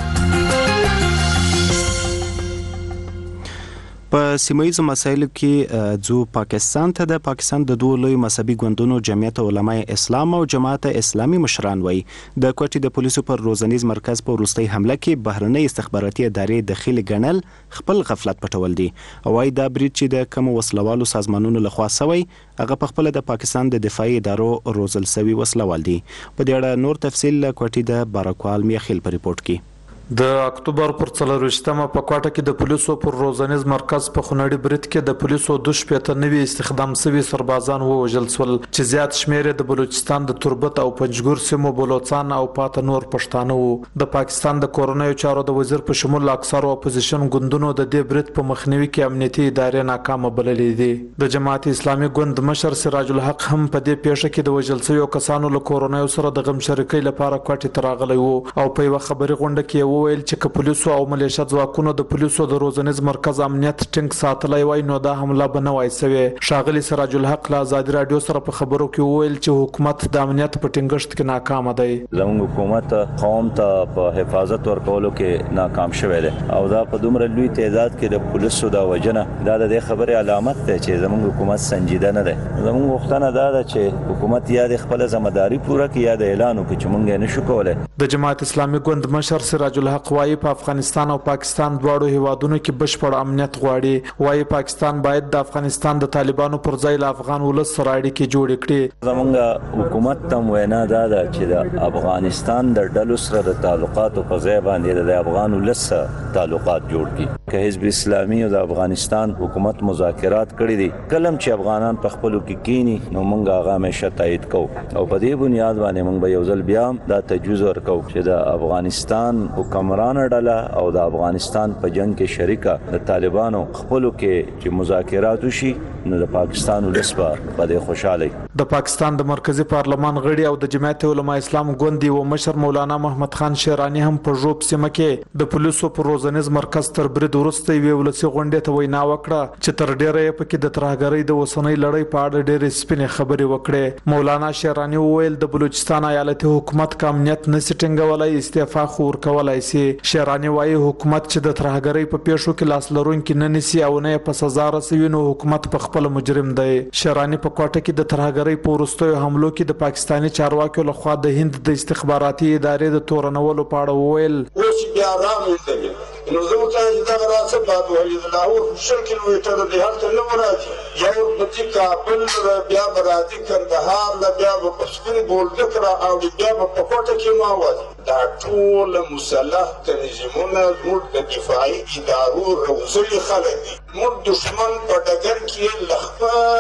په سیمایي مسایلو کې ځو پاکستان ته د پاکستان د دوه لوی مذهبي ګوندونو جمعیت علماء اسلام او جماعت اسلامي مشران وایي د کوټې د پولیسو پر روزنیز مرکز په وروستۍ حمله کې بهرنۍ استخباراتي ادارې داخلي ګڼل خپل غفلت پټول دي او وايي دا برید چې د کوم وسلوالو سازمانونو لخوا سوی هغه په خپل د پاکستان د دفاعي ادارو روزل سوي وسلوال دي. په دې اړه نور تفصیل کوټې د بارکوال میخیل په ریپورت کې. د اکتوبر پر څلرویشتمه په کوټه کې د پولیسو پر روزنیز مرکز په خونړي برید کې د پولیسو دوه شپېته نوي استخدام شوي سربازان ووژل شول چې زیات شمېر د بلوچستان د تربت او پنجګور سیمو بلوچستان او پاته نور پښتانه وو. د پاکستان د کورنیو چارو د وزیر په شمول اکثرو اپوزیشن ګوندونو د دې برید په مخنیوي کې امنیتي ادارې ناکامه بللې دي. د جماعت اسلامي ګوند مشر سراج الحق هم په دې پیښه کې د وژل شویو کسانو له کورنیو سره د غم شریکۍ لپاره کوټې ته راغلی وو او په یوه خبري غونډه کې وویل چې که پولیسو او ملیشیا ځواکونو د پولیسو د روزنیز مرکز امنیت ټینګ ساتلی وای نو دا حمله به نه وای سوې. ښاغلي سراج الحق له ازادي رادیو سره په خبرو کې وویل چې حکومت د امنیت په ټینګښت کې ناکام دی. زموږ حکومت قوم ته په حفاظت ورکولو کې ناکام شوی دی او دا په دومره لوی تعداد کې د پولیسو د وجنه دا د خبرې علامت ده چې زموږ حکومت سنجیده نه دی. زموږ غوښتنه دا ده چې حکومت یا د خپل ځمداري پوره کړي یا د اعلان وکړي چې موږ نشو کولای. د جماعت اسلامي ګوند مشر سراج الحق وايي په افغانستان او پاکستان دواړو هیوادونو کې بشپړ امنیت غواړي. وايي پاکستان باید د افغانستان د طالبانو پر ځای له افغان ولس سره اړیکې جوړې کړي. زموږ حکومت ته وینا دا ده چې د افغانستان د ډلو سره د تعلقاتو په ځای باندې د افغان ولس تعلقات جوړ کړي. که حزب اسلامي او د افغانستان حکومت مذاکرات کړي دي کلم چې افغانان په خپلو کې کینی نو موږ هغه همیشه تایید کوو او په دې بنیاد باندې موږ به یو ځل بیا دا تجویز ورکوو چې د افغانستان حکمران ډله او د افغانستان په جنگ کې شریکه د طالبانو خپلو کې چې مذاکرات وشي نو د پاکستان ولس به په دې خوشاله. د پاکستان د مرکزی پارلمان غړي او د جمعیت علماء اسلام ګوند و مشر مولانا محمد خان شیرانی هم په ژوب سیمه کې د پولیسو پر روزنیز مرکز تر برید وروسته یوې ولسي غونډې ته وینا وکړه چې تر ډیره یې پکې د ترهګرۍ د اوسنۍ لړۍ په اړه ډېرې سپینې خبرې وکړې. مولانا شیرانی وویل د بلوچستان ایالتي حکومت که امنیت نشي ټینګولی استعفا خو ورکولی سي. شیرانی وایي حکومت چې د ترهګرۍ په پیښو کې لاس لرونکي نه نیسي او نه یې په سزا رسوي نو حکومت په خپل مجرم دی. شیرانی په کوټه کې د ترهګرۍ په وروستیو حملو کې د پاکستاني چارواکو لخوا د هند د استخباراتي ادارې د تورنولو په اړه وویل اوس بیا راغلی نو زه ورته چې دا راڅه باد وهلي د لاهور شل کیلومتره دی هلته نه ورځي یو به ځي کابل بیا به راځي کندهار نه بیا به په سپین بولدک رااوړي بیا به په کوټه کې ما وځي. دا ټول مسلح تنظیمونه زموږ د دفاعي ادارو روزلي خلک دي. موږ دښمن په ډګر کې له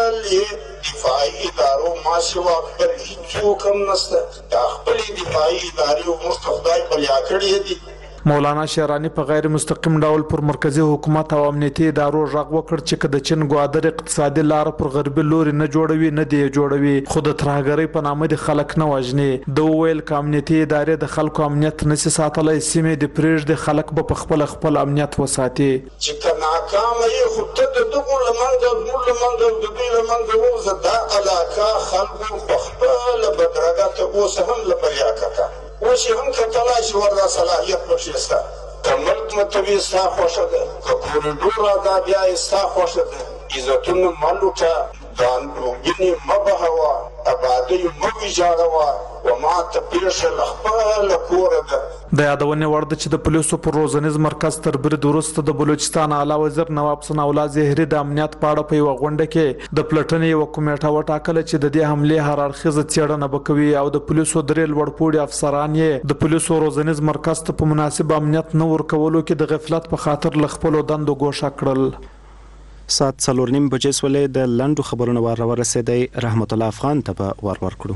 خپل دفاعي ادارو ما سوا خپل هیڅوک هم نشته. دا خپلې دفاعي ادارې موږ ته خدای بلیا کړې دي. مولانا شیرانی په غیر مستقیم ډول پر مرکزی حکومت او امنیتي ادارو غږ وکړ چې کله چین ګوادر اقتصادي لار پر غربي لوري نه جوړوي نه دی جوړوي خو د ترهګرۍ په نامه د خلک نه وژني. د ویل ک امنیتي ادارې د خلکو امنیت نشي ساتلای سیمې د پریږ د خلک په خپل خپل امنیت وساتي. چې ناکام یې خو ته د دغه لمنځه موږ لمنځه د دوی لمنځه ووځه دا علاقه خلکو په خپل بدرګه ته اوس هم لبریا کړه. اوس هم کتلای شي ورته صلاحیت پکې شته. که ملک متوي ستا خوښه ده که کوریډور دا بیا یې ستا خوښه ده. عزتونه مه لوټه دانګینې مه بهوه ابادۍ مه ویجاړوه وما ته پیښه له خپله کوره ده. د یادونې وړ ده چې د پولیسو پر روزنیز مرکز تر برید وروسته د بلوچستان اعلی وزیر نواب ثناءالله زهري د امنیت په اړه په یوه غونډه کې د پلټنې یوه کمیټه وټاکله چې د دې حملې هر اړخیزه څېړنه به کوي او د پولیسو درې لوړپوړي افسران یې د پولیسو روزنیز مرکز ته په مناسب امنیت نه ورکولو کې د غفلت په خاطر له خپلو دندو ګوښه کړل. ساعت څلور نیم بجې سولې د لنډو خبرونو وار ورسېدی. رحمت الله افغان ته به ور ورکړو.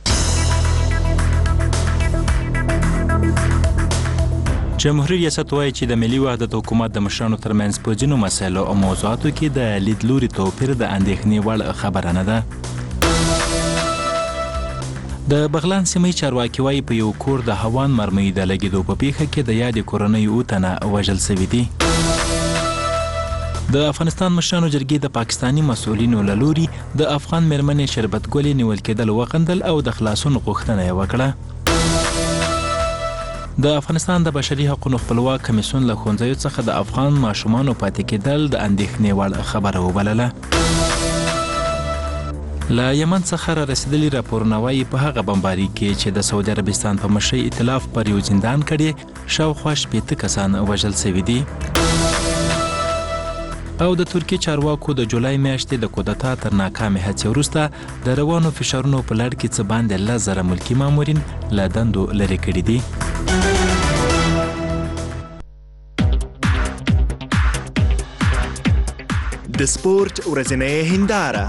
جمهوریت ریاست وایي چې د ملي وحدت حکومت د مشرانو ترمنځ په ځینو مسایلو او موضوعاتو کې د لیدلوري توپیر د اندېښنې وړ خبره نه ده. د بغلان سیمې چارواکي وایي په یو کور د هوان مرمۍ د لګېدو په پیښه کې د یادې کورنۍ اووه تنه وژل سوي دي. د افغانستان مشرانو جرګې د پاکستاني مسؤلینو له لوري د افغان میرمنې شربت ګلې نیول کېدل وغندل او د خلاصون غوښتنه یې وکړه. د افغانستان د بشري حقوقو خپلواک کمیسیون له ښوونځیو څخه د افغان ماشومانو پاتې کېدل د اندېښنې وړ خبره وبلله. له یمن څخه را رسېدلي راپورونه وایي په هغه بمباري کې چې د سعودي عربستان په مشرۍ ائتلاف پر یو زندان کړی شاوخوا شپېته کسان وژل سوي دي. او د ترکیې چارواکو د جولای میاشتې د کودتا تر ناکامې هڅې وروسته د روانو فشارونو په لړ کې څه باندې لس زره ملکي مامورین له دندو لرې کړي دي. د سپورت ورځنۍ هنداره.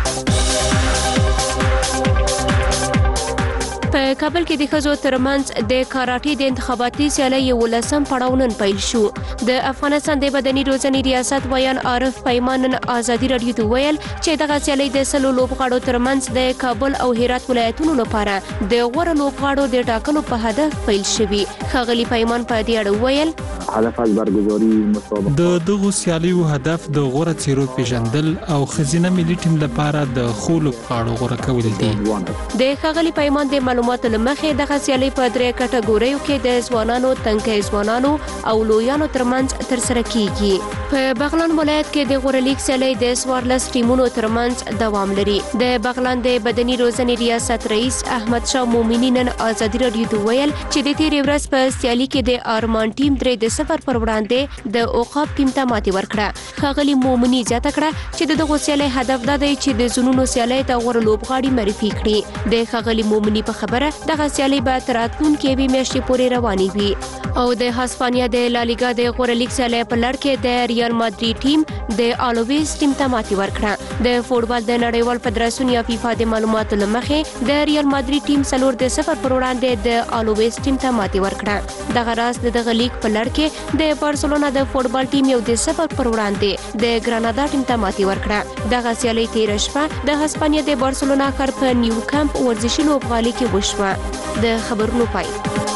په کابل کې د ښځو ترمنځ د کاراټي د انتخاباتي سیالۍ یولسم پړاو نن پیل شو. د افغانستان د بدني روزنې ریاست ویان عارف پیمان نن ازادي راډیو ته ویل چې دغه سیالۍ د سلو لوبغاړو ترمنځ د کابل او هرات ولایتونو لپاره د غوره لوبغاړو د ټاکلو په هدف پیل شوی. ښاغلي پیمان په دې اړه ویل هدف از برگزاری مسابقه د دغه سیالیو هدف د غوره څیرو پیژندل او خزینه ملي ټیم لپاره د خو لوبغاړو غوره کول دي. د ښاغلي پیمان د معلوماتو له مخې دغه سیالۍ په درې کټګوریو کې د ځوانانو، تنکي ځوانانو او لویانو ترمنځ ترسره کیږي. په بغلان ولایت کې د غوره لیګ سیالۍ د څوارلس ټیمونو ترمنځ دوام لري. د بغلان د بدني روزنې ریاست رئیس احمد شاه مومنی نن ازادي راډیو ته ویل چې د تیرې ورځ په سیالۍ کې د ارمان ټیم درې د صفر پر وړاندې د عقاب ټیم ته ماتې ورکړه. ښاغلي مومنی زیاته کړه چې د دغه سیالۍ هدف دا دی چې د زونونو سیالۍ ته غوره لوبغاړي معرفي کړي. د ښاغلي مومنی په خبره دغه سیالۍ به تر راتلونکې یوې میاشتې پورې روانې وي. او د هسپانیا د لالیګا د غوره لیګ سیالۍ په لړ کې د ریال مادرید ټیم د الویز ټیم ته ماتې ورکړه. د فوټبال د نړیوال فدراسیون یا فیفا د معلوماتو له مخې د ریال مادرید ټیم څلور د صفر پر وړاندې د الویز ټیم ته ماتې ورکړه. دغه راز د دغه لیګ په لړ کې د بارسلونا د فوټبال ټیم یو د صفر پر وړاندې د ګرانادا ټیم ته ماتې ورکړه. دغه سیالۍ تیره شپه د هسپانیا د بارسلونا ښار په نیو کمپ ورزشي لوبغالي کې وشوه. د خبرونو پای.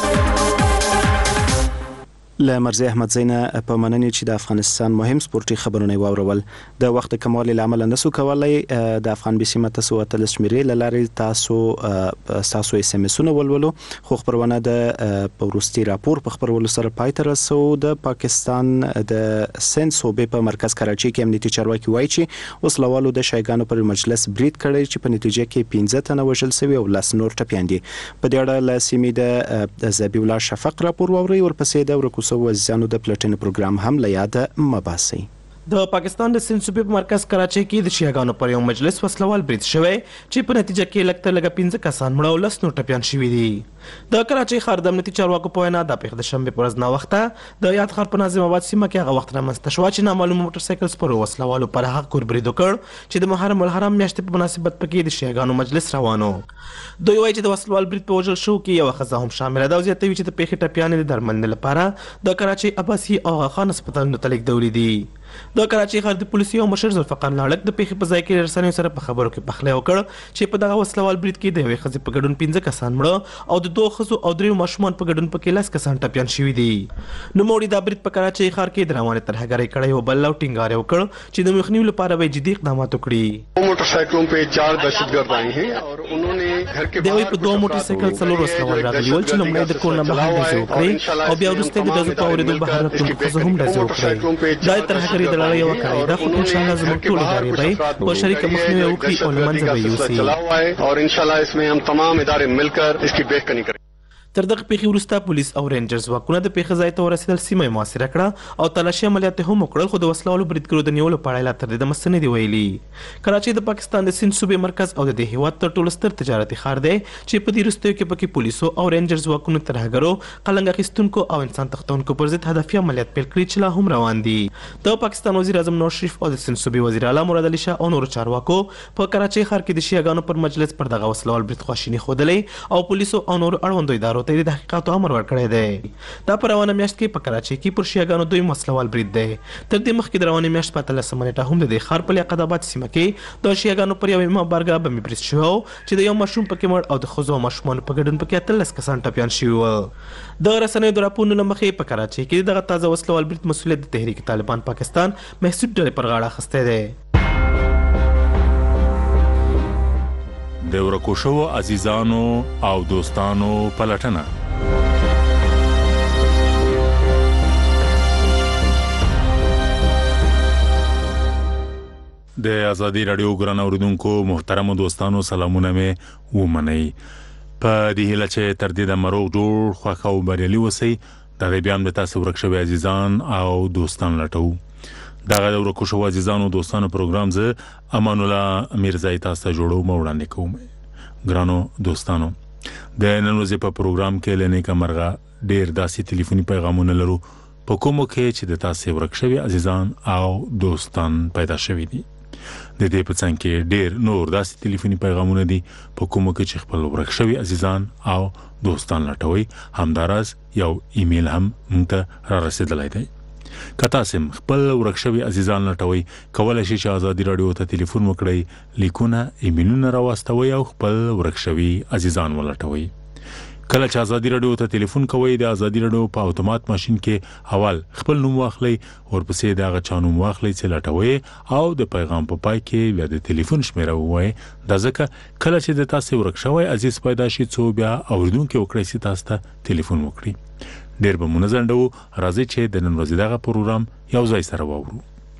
له مرزي احمد زینه په مننې چې د افغانستان مهم سپورتي خبرونه واورول. د وخت کمال لامل نسو کولای د افغان بي سي متسو تل شمیرې لارې تاسو تاسو اس ام اسونه ولولو. خو خبرونه د پوروستي راپور په خبرولو سره پای ته رسو. د پاکستان د سند صوبې په مرکز کراچي کې امنیتي چارواکي وایي چې اوس لوالو د شایګانو پر مجلس برید کړی چې په نتیجه کې پنځه تنه وژل شوي او لاس نور ټپیان دي. په دې اړه له سیمې د زبی الله شفق راپور واوري. ورپسې د ورکوسو وزانو د پلټنې پروګرام هم له یاده مباسي. د پاکستان د سند صوبې په مرکز کراچۍ کې د شیعاګانو پر یو مجلس وسلوال برید شوی چې په نتیجه کې لږ تر لږه پنځه کسان مړه او لس نور ټپیان شوي دي. د کراچۍ ښار د امنیتي چارواکو په وینا دا پېښه د شنبې په ورځ ناوخته د یاد ښار په ناظم آباد سیمه کې هغه وخت رامنځته شوه چې نامعلومو موټرسایکل سپرو وسلوالو پر هغه کور برید وکړ چې د محرم الحرام میاشتې په مناسبت پکې د شیعاګانو مجلس روان و. دوی وایي چې د وسلوال برید په وژل شوو کې یوه ښځه هم شامله ده او زیاتوي چې د پېښې ټپیانې د درملنې لپاره د کراچۍ عباسي او آغا خان هسپتالونو ته لیږدولي دي. د کراچۍ ښار د پولیسو یو مشر ذوالفقار لاړک د پېښې په ځای کې له رسنیو سره په خبرو کې پخلی وکړ چې په دغه وسلوال برید کې د یوې ښځې په ګډون پنځه کسان مړه او د دوو ښځو او دریو ماشومان په ګډون پکې لس کسان ټپیان شوي دي. نوموړي دا برید په کراچۍ ښار کې د روانې ترهګرۍ کړی و بل او ټینګار یې وکړ چې د مخنیوي لپاره به جدي اقدامات وکړي. موټرسایکلوں پہ چار دہشتگرد آئے ہیں اور انہوں نے گھر کے دوی په دوه موټرسایکل څلور وسلوال راغلي ول چې لومړی د کور نه بهر ډزې وکړې او بیا وروسته د ډزو په اورېدو بهر راتلونکو ښځو هم ډزې وکړې. دا د ترهګرۍ د لړۍ یوه کړۍ ده خو انشاءالله زموږ ټول ادارې به په شریکه مخنیوی وکړي او له منځه به یوسي. اور انشاءالله اس میں ہم تمام ادارے مل کر اس کی بہتری کریں. تر دغه پیښې وروسته پولیس او رینجر ځواکونه د پیښې ځای ته ورسېدل، سیمه یې محاصره کړه او تلاشي عملیات یې هم وکړل، خو د وسلوالو بریدګرو د نیولو په اړه لا تر دې دمه څه نه دي ویلي. کراچۍ د پاکستان د سند صوبې مرکز او د دې هېواد تر ټولو ستر تجارتي ښار دی چې په دې وروستیو کې پکې پولیسو او رینجر ځواکونو ترهګرو، قلنګ اخیستونکو او انسان تښتونکو پر ضد هدفي عملیات پیل کړي چې لا هم روان دي. د پاکستان وزیر اعظم نواز شریف او د سند صوبې وزیر اعلی مراد علي شاه او نورو چارواکو په کراچۍ ښار کې د شیعاګانو پر مجلس پر دغه وسلوال برید خواشیني ښودلې او پولیسو او نورو اړوندو ادارو ته د تحقیقاتو امر ورکړی دی. دا په روانه میاشت کې په کراچۍ کې پر شیعاګانو دویم وسلوال برید دی. تر دې مخکې د روانې میاشت په اتلسمه نیټه هم د دې ښار په لیاقت آباد سیمه کې د شیعاګانو پر یوې مابارګه بمي برید شوی و چې د یو ماشوم پکې مړ او د ښځو او ماشومانو په ګډون پکې اتلس کسان ټپیان شوي وو. د رسنیو د راپورونو له مخې په کراچۍ کې دغه تازه وسلوال برید مسؤلیت د تحریک طالبان پاکستان محسوب ډلې پر غاړه اخیستی دی. د ورکو شوو عزیزانو او دوستانو پلټنه. د ازادي رادیو ګران اوریدونکو محترمو دوستانو سلامونه مې ومنئ. په دې هیله چې تر دې د مروغ جوړ خوښ او بریالي اوسئ. دغه بیا هم د تاسو ورک شوي عزیزان او دوستان لټوو. دغه د ورکو شوو عزیزانو دوستانو پروګرام زه امان الله میرزای تاسو ته جوړوم او وړاندې کوم. ګرانو دوستانو، د نن ورځې په پروګرام کې له نیکه مرغه ډېر داسې ټلیفوني پیغامونه لرو په کومو کې چې د تاسو ورک شوي عزیزان او دوستان پیدا شوي دي. د دې په څنګ کې ډېر نور داسې ټلیفوني پیغامونه دي په کومو کې چې خپل ورک شوي عزیزان او دوستان لټوي. همداراز یو ایمیل هم موږ ته را رسېدلی دی. که تاسو خپل ورک شوي عزیزان لټوي، کولی شئ چې ازادي راډیو ته ټلیفون وکړئ، لیکونه ایمیلونه راواستوئ او خپل ورک شوي عزیزان ولټوئ. کله چې ازادي راډیو ته ټلیفون کوئ، د ازادي راډیو په اتومات ماشین کې اول خپل نوم واخلئ، ورپسې د هغه چا نوم واخلئ چې لټوئ او د پیغام په پای کې بیا د ټلیفون شمیره ووایئ. دا ځکه کله چې د تاسو ورک شوی عزیز پیدا شي څو بیا اورېدونکي وکړئ چې تاسو ته ټلیفون وکړي. ډېر به مو نه ځنډوو، راځئ چې د نن ورځې دغه پروګرام یو ځای سره واورو.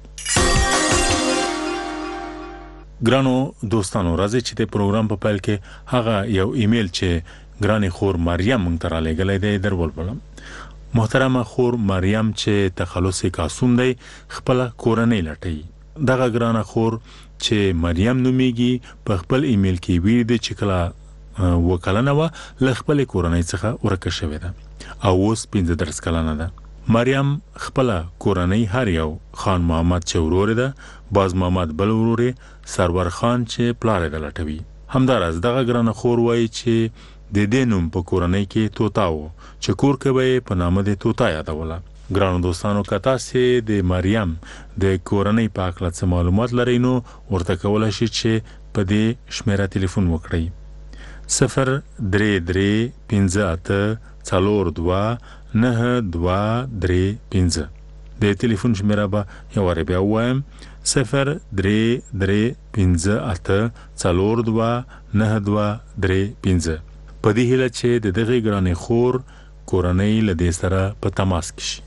ګرانو دوستانو، راځئ چې د پروګرام په پیل کې هغه یو ایمیل چې ګرانې خور مریم موږ ته رالیږلی دی در ولولم. محترمه خور مریم چې تخلص کاسوم دی، خپله کورنۍ لټوي. دغه ګرانه خور چې مریم نومیږي په خپل ایمیل کې ویلي دی چې کله اووه کلنه وه له خپلې کورنۍ څخه ورکه شوې ده او اوس پنځه دېرش کلنه ده. مریم خپله کورنۍ هر یو خان محمد چې ورور ده، باز محمد بل ورور، سرور خان چې پلار یې ده لټوي. همداراز دغه ګرانه خور وایي چې د دې نوم په کورنۍ کې توتا و چې کور کې به یې په نامه د توتا یادوله. ګرانو دوستانو، که تاسې د مریم د کورنۍ په هکله څه معلومات لرئ نو ورته کولی شئ چې په دې شمیره ټلیفون وکړئ: صفر درې درې پنځه اته څلور دوه نهه دوه درې پنځه. د ټلیفون شمیره به یو وارې بیا ووایم: صفر درې درې پنځه اته څلور دوه نهه دوه درې پنځه. په دې هیله چې د دغې ګرانې خور کورنۍ له دې سره په تماس کې شي.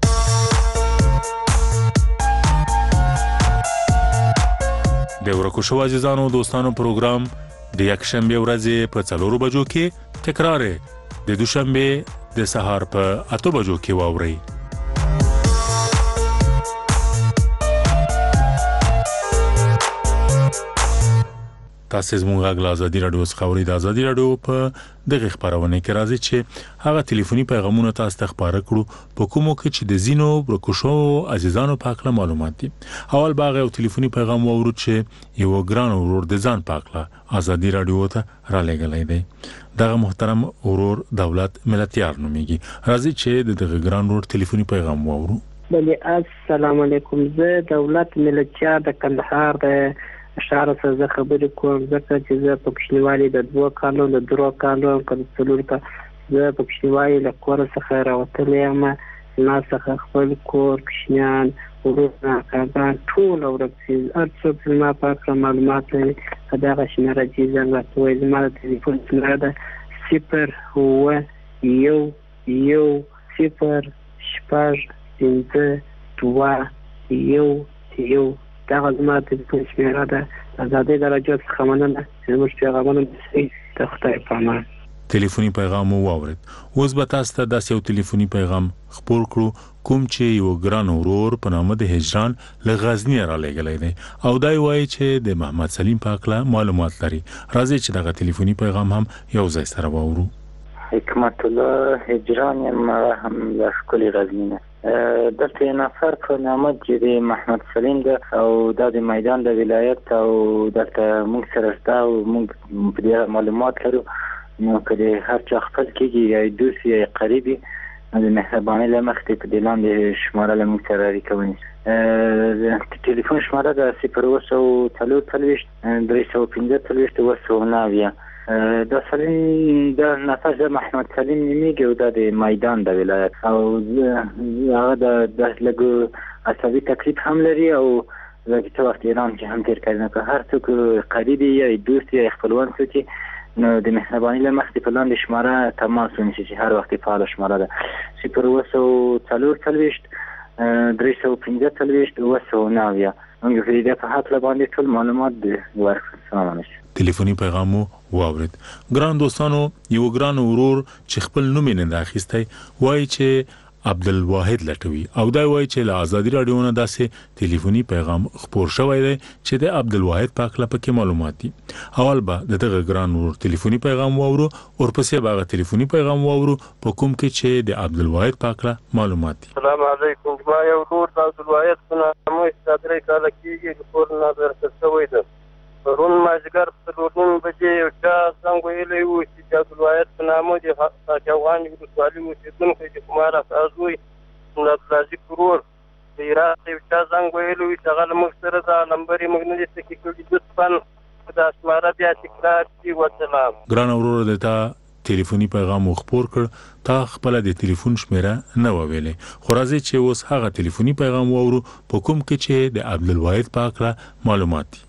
د ورکو شوو عزیزانو دوستانو پروګرام د یکشنبې ورځې په څلورو بجو کې، تکرار د دوشنبې د سهار په اتو بجو کې واورئ. تاسو زموږ غږ ازادي رادیو څخه اورئ. د ازادي رادیو په دغه خبرونه کې راځي چې هغه ټلیفوني پیغامونه تاسو ته خبره کړو په کومو کې چې د زینو برکوشو عزیزانو پاکله معلومات دي. اول باغ یو ټلیفوني پیغام وورو چې یو ګران ورور د ځان پاکله ازادي رادیو ته را لګلای دی. دغه محترم ورور دولت ملتیار نوميږي. راځي چې د دغه ګران ورور ټلیفوني پیغام وورو. بله السلام علیکم. زه دولت ملتیار د کندهار د اشاره څخه زه خبرې کوم ځکه چې زه په کوچنیوالي د دوه کالو د درو کالو کله څلور کال زه په کوچنیوالي له کور څخه راوتلی یم. ما څخه خپل کور کوچنیان ورونه کاغان ټول ورک شي. هر څوک زما په اړه معلومات لري په دغه شمېره چې زنګ راته وایي. زما د تلیفون شمېره ده صفر اووه یو یو صفر شپږ پنځه دوه یو یو. دغه زما د تلیفون شمېره ده. ازادي رادیو څخه مننه چې زموږ پیغامونه د خدای په امان. ټلیفوني پیغام واورید. اوس به تاسو ته داسې یو ټلیفوني پیغام خپور کړو کوم چې یو ګران ورور په نامه د هجران له غزنی را لګلای دی او دای وایي چې د محمد سلیم پاکله معلومات لري. راځي چې دغه ټلیفوني پیغام هم یو ځای سره واورو. حکمت الله هجران یم هم له ښکلي غزني نه. دلته یو نفر په نامه چې د محمد سلیم ده او دا د میدان د ولایت او دلته موږ سره شته او موږ په دې معلومات لرو. نو که د هر چا خپل کېږي یا دوست یا قریبي د مهربانۍ له مخې په دې لاندې شماره له موږ سره اړیکه ونیسي. ټلیفون شماره ده صفر اوه سوه څلور څلوېښت درې سوه پنځه څلوېښت اوه سوه نهه اویا. دا سلیم دا نفر د محمد سلیم نومېږي او دا د میدان د ولایت او هغه د لږ عصبي تکلیف هم لري او لږ څه وخت ایران کې هم تېر کړی. نو که هر څوک قریب یا دوست یا خپلوان څوک نو د مهربانۍ له مخې په لاندې شماره تماس ونیسي چې هر وخت فعاله شماره ده صفر اوه سوه څلور څلوېښت درې سوه پنځه څلوېښت اوه سوه نهه اویا. موږ د دې په هکله باندې ټول معلومات ورکړو. سلام علیکم. ټلیفوني پیغام واورید. ګران دوستانو یو ګران ورور چې خپل نوم یې نه اخیستی وایي چې عبدالواحد لټوي او دا وایي چې له ازادي رادیو نه داسې ټلیفوني پیغام خپور شوی دی چې د عبدالواحد پاکله پکې معلومات دي. اول به د دغه ګران ورور ټلیفوني پیغام واورو ورپسې به هغه ټلیفوني پیغام واورو په کوم کې چې د عبدالواحد پاکله معلومات دي. السلام علیکم. ما یو ورور د عبدالواحد په نامه درې کاله کېږي د کور نه درته شوی ده. پرون مازدیګر په څلور نیم بجې یو چا زنګ ویلی و چې د عبدالواحد په نامه د خاک افغان ولسوالي اوسېدونکی د خمار افراز وي د عبدالرازق ورور د عراق یو چا زنګ ویلی و چې هغه له موږ سره دا نمبر یې موږ نه دي سکي کړي دوستپن دا شماره بیا تکرار کړي. وسلام. ګران ورور د تا ټلیفوني پیغام خپور کړ تا خپل د ټلیفون شمیره نه وویلې خو راځي چې اوس هغه ټلیفوني پیغام وورو په کوم کې چې د عبدالواحد پاکله معلومات دي.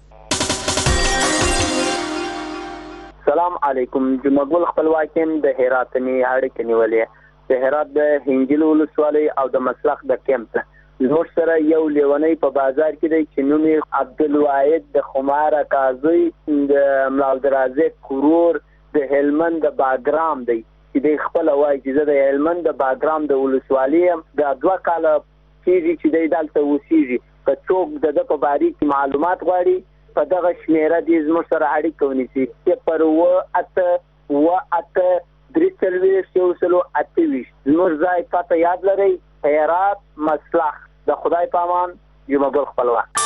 سلام علیکم. جمعګل خپلواکیم د هرات نه اړیکې نیولې د هرات د هنجل ولسوالۍ او د مسلخ د کیمپ زموږ سره یو لیونی په بازار کې دی چې نوم یې عبدالواحد د خمار قاضي د ملا عبدالرازق ورور د هلمند د باګرام دی چې د خپل وایي چې زه د هلمند د باګرام د ولسوالۍ د دوه کال کېږي چې د دلته اوسېږي. که څوک د ده په باره کې معلومات غواړي په دغه شمېره دې زموږ سره اړیکه ونیسي. صفر اوه اته اوه اته درې څلوېښت یو سلو اته ویشت. زموږ ځای پته یاد لرئ هرات مسلخ. د خدای په امان. جمعګل خپلواک.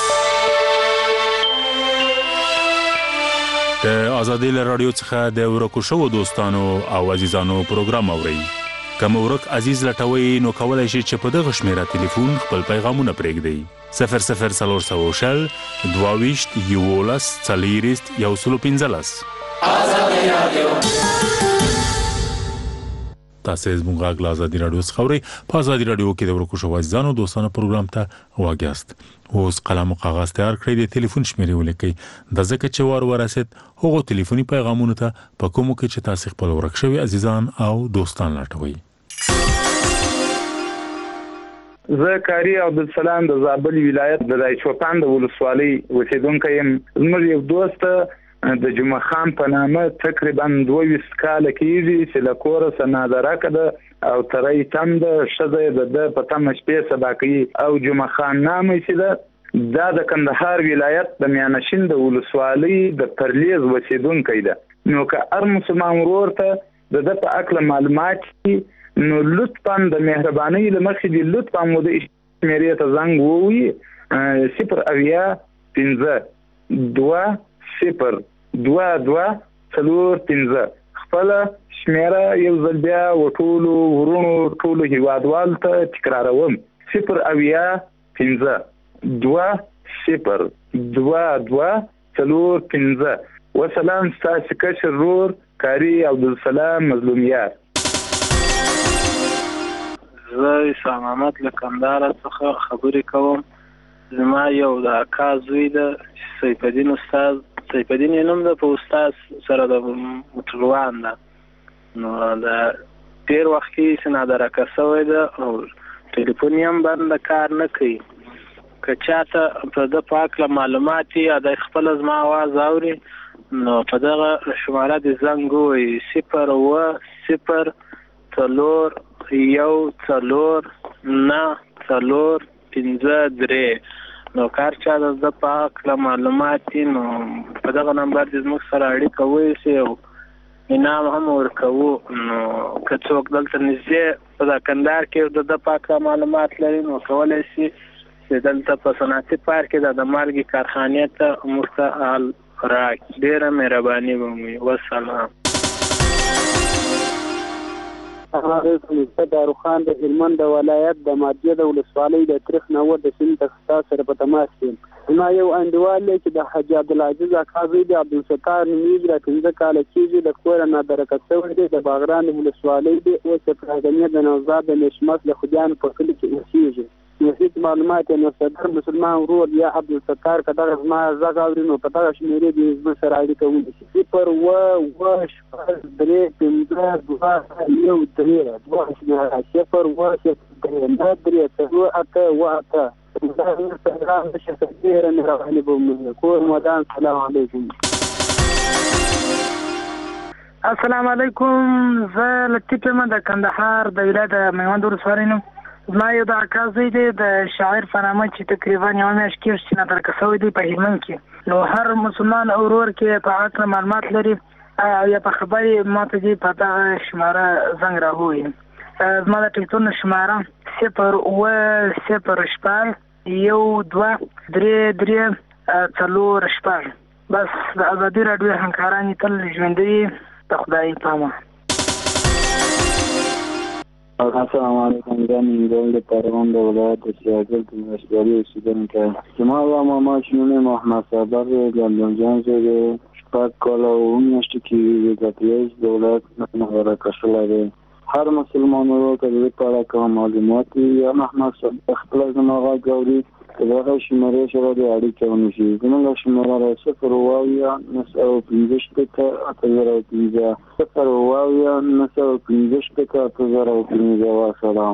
د ازادي رادیو څخه د ورکو شوو دوستانو او عزیزانو پروګرام اورئ. کوم ورک عزیز لټوي نو کولای شي چې په دغه شمیره ټلیفون خپل پیغامونه پرېږدي. صفر صفر څلور سوه شل دوه ویشت یولس څلېرویشت یو سلو پنځلس. ازادي رادیو تاسو زموږ غږ له ازادي رادیو څخه اورئ. په ازادي رادیو کې د ورکو شوو عزیزانو دوستانو پروګرام ته واګیاست. اوس قلم او کاغذ تیار کړئ د ټلیفون شمیرې ولیکئ. د ځکه چې وار ورسید هغو ټلیفوني پیغامونو ته په کومو کې چې تاسو خپل ورک شوي عزیزان او دوستان لټوئ. زه کاری عبدالسلام د زابل ولایت د دایچوپان د ولسوالۍ اوسېدونکی یم. زموږ یو دوست د جمعه خان په نامه تقریبا دوه ویشت کاله کېږي چې له کوره څه نادرکه ده او تری تم ده ښځه یې د ده په تمه شپې سبا کوي او جمعه خان نامه چې ده دا د کندهار ولایت د میانشین د ولسوالۍ د پرلیز اوسیدونکی ده. نو که هر مسلمان ورور ته د ده په هکله معلومات وي نو لطفا د مهربانۍ له مخې دې لطفا مو د شمېرې ته زنګ ووهي صفر اویا پنځه دوه صفر دوه دوه څلور پنځه. خپله شمېره یو ځل بیا وټولو ورونو ټولو هیوادوالو ته تکراروم صفر اویا پنځه دوه صفر دوه دوه څلور پنځه. وسلام ستاسو کشر ورور کاري عبدالسلام مظلومیار. زه عیسی محمد له کندهار څخه خبرې کوم. زما یو د اکا زوی ده سیف الدین استاد سیف الدین یې نوم ده په استاد سره د موټروان ده. نو د تېر وخت کې چې نادرکه شوی ده او ټلیفون یې هم بنده کار نه کوي. که چاته په ده په هکله معلومات وي یا د خپله زما اواز اوري نو په دغه شماره دې زنګ ووایي صفر اوه صفر څلور یو څلور نه څلور پنځه درې. نو کار چا د ده په هکله معلومات دي نو په دغه نمبر دې زموږ سره اړیکه ونیسي او انعام هم ورکوو. نو که څوک دلته نږدې په دا کندهار کې د ده په هکله معلومات لري نو کولی شي چې دلته په صنعتي پارک کې د مالګې کارخانې ته موږ ته حال راکړي. ډېره مهرباني به مو وي. والسلام. السلام علیکم. زه داروخان د هلمند د ولایت د مادیه د ولسوالۍ د تریخ نوور د سیند څخه سره په تماس یم. زما یو انډیوال دی چې د حاجي عبدالعزیز اکا زوی دی عبدالستار نومیږي. را پنځه کاله کېږي د کوره نادرکه شوی دی د باغران د ولسوالۍ دی. اوس د پراګنې د نوزاد د نشمت د خوجانو په کلي کې اوسېږي. نو هېڅ معلومات یې نو صدر مسلمان ورور یا عبدالستار که دغه زما غږ اوري نو په دغه شمېرې دې زموږ سره اړیکه ونیسي صفر اوه اوه شپږ درې پنځه دوه یو درې دوه شمېره صفر اوه صفر درې نه درې څلور اته اوه اته. ډېره مهرباني به مو کور مدان. سلام علیکم. السلام علیکم. زه لطیف یم د کندهار د ولایت د میوند ولسوالۍ نوم. زما یو د اکا زوی دی د شاعر په نامه چې تقریبا یوه میاشت کېږي چې نادرکه شوی دی په هلمند کې. نو هر مسلمان او ورور کې په هکله معلومات لري یا په خبرې ماته دې په دغه شماره زنګ راووهي. زما د ټلیفون شماره صفر اوه صفر شپږ یو دوه درې درې څلور شپږ. بس د ازادي راډیو همکاران یې تل ژوندي د خدای پامه. السلام علیکم. دا منګل د پروان د ولایت د سیاګل د ولسوالۍ اوسېدونکی. زما یو ماما چې نوم یې محمد صابر دی د لندن زوی دی. شپږ کاله اوه میاشتې کېږي د پریز د ولایت څخه نادرکه شوی دی. هر مسلمان ورور ته د دې په اړه کوم معلومات وي یا محمد صابر خپله زما غږ اوري که د هغه شمېرې سره دې اړیکه ونیسي. زموږ شمېره ده صفر اوه اویا نهه سوه پنځه شپېته اته زره پنځه صفر اوه اویا نهه سوه پنځه شپېته اته زره پنځه. والسلام.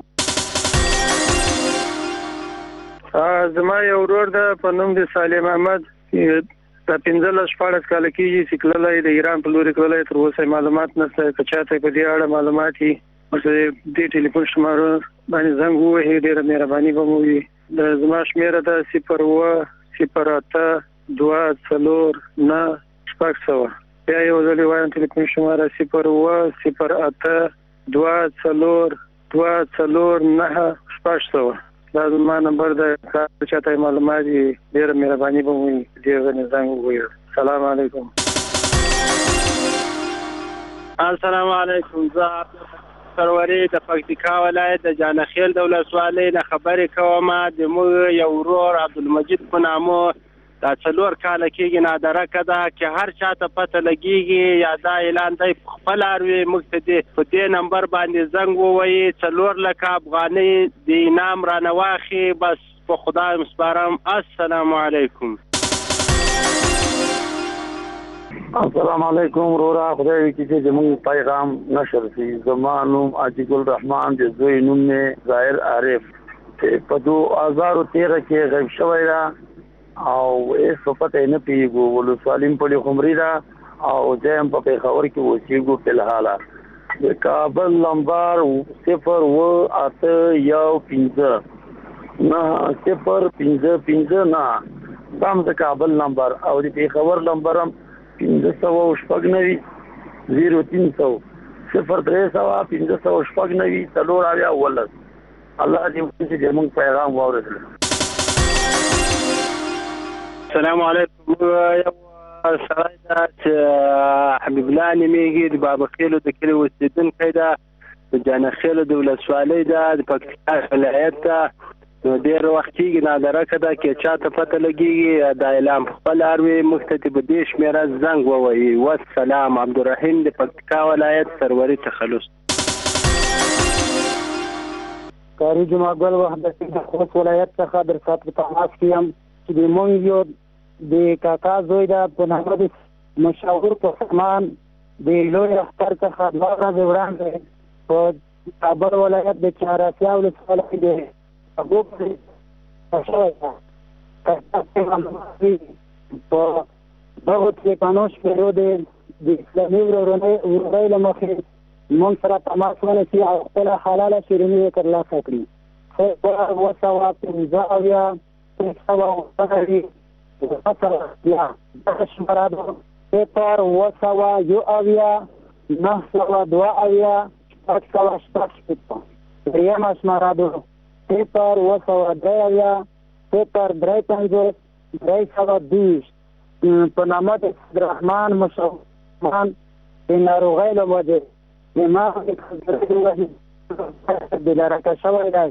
زما یو ورور ده په نوم د سالم احمد. دا پنځلس شپاړس کاله کېږي چې تللی د ایران په لورې تللی. تر اوسه معلومات نشته. که چاته په دې اړه معلومات وي ورته دې ټلیفون شمارو باندې زنګ ووهي. ډېره مهرباني به مو وي. د زما شمېره ده صفر اوه صفر اته دوه څلور نه شپږ سوه. بیا یو ځل یې وایم ټلیفون شماره صفر اوه صفر اته دوه څلور دوه څلور نه شپږ سوه. دا زما نمبر ده. که چاته معلومات وي ډېره مهرباني به مو وي دې غنې زنګ ووهي. سلام علیکم. السلام علیکم. زه سروری د پکتیکا ولایت د جانخیل د ولسوالۍ نه خبرې کوم. د موږ یو ورور عبدالمجید په نامه دا څلور کاله کېږي نادرکه ده. که هر چاته پته لګېږي یا دا اعلان دی په خپل اروي موږ ته دې په دې نمبر باندې زنګ ووایي. څلور لکه افغانۍ د انعام رانه واخلي. بس په خدای مسپارم. السلام علیکم. السلام علیکم ورورا. خدای وکړي چې زموږ پیغام نشر شي. زما نوم عتیق الرحمن د زوی نوم مې ظاهر عارف چې په دو هزار تیره کې غیب شوی ده او هېڅ په پته یې نه پوهېږو. ولسوالي م پلي خمري ده او ځای هم په پېښور کې اوسېږو فلحاله. د کابل نمبر صفر اوه اته یو پنځه نه صفر پنځه پنځه نه دام د کابل نمبر او د پیښور نمبر هم پنځه سوه شپږ نوي زیرو تین سو صفر درې سوه پنځه سوه شپږ نوي څلور اویا اوولس. الله دې وکړي چې زموږ پیغام واورېدل. السلام علیکم. یو سړی ده چې حبیب الله نومیږي، د بابخیلو د کلي اوسېدونکی ده، د جانخیلو د ولسوالۍ ده، د پکتیکا ولایت ده. نو ډېر وخت کېږي نادرکه ده که چاته پته لګېږي دا اعلان په خپل اروي موږ ته دې په دې شمېره زنګ ووایي. والسلام. عبدالرحیم د پکتیکا ولایت سروري تخلص. کاري جمعګل وحدت د خوست ولایت څخه در سات په تماس کې یم چې د مونږ یو د کاکا زوی ده په نامه د مشهور پسمان د لوی اختر څخه دوه ورځې وړاندې په کابل ولایت د چهاراسیا ولسوالۍ د هغو پرې شوی ده. په دغو تلیفونو شمېرو د اسلامي ورورۍ له مخې مونږ سره تماس ونیسي او خپله حلاله شیریني یې ترلاسه کړي. صفر اوه سوه پنځه اویا درې سوه اوه نوي دوه سوه اتیا دغه شمېره ده. صفر اوه سوه یو اویا نهه سوه دوه اویا شپږ سوه شپږ شپېته. درېیمه شمېره ده صفر اوه سوه درې اویا صفر درې پنځوس درې سوه دېرش. په نامه د عبدالرحمن مشهور د ناروغۍ له وجې دماغ بلارکه شوی دی.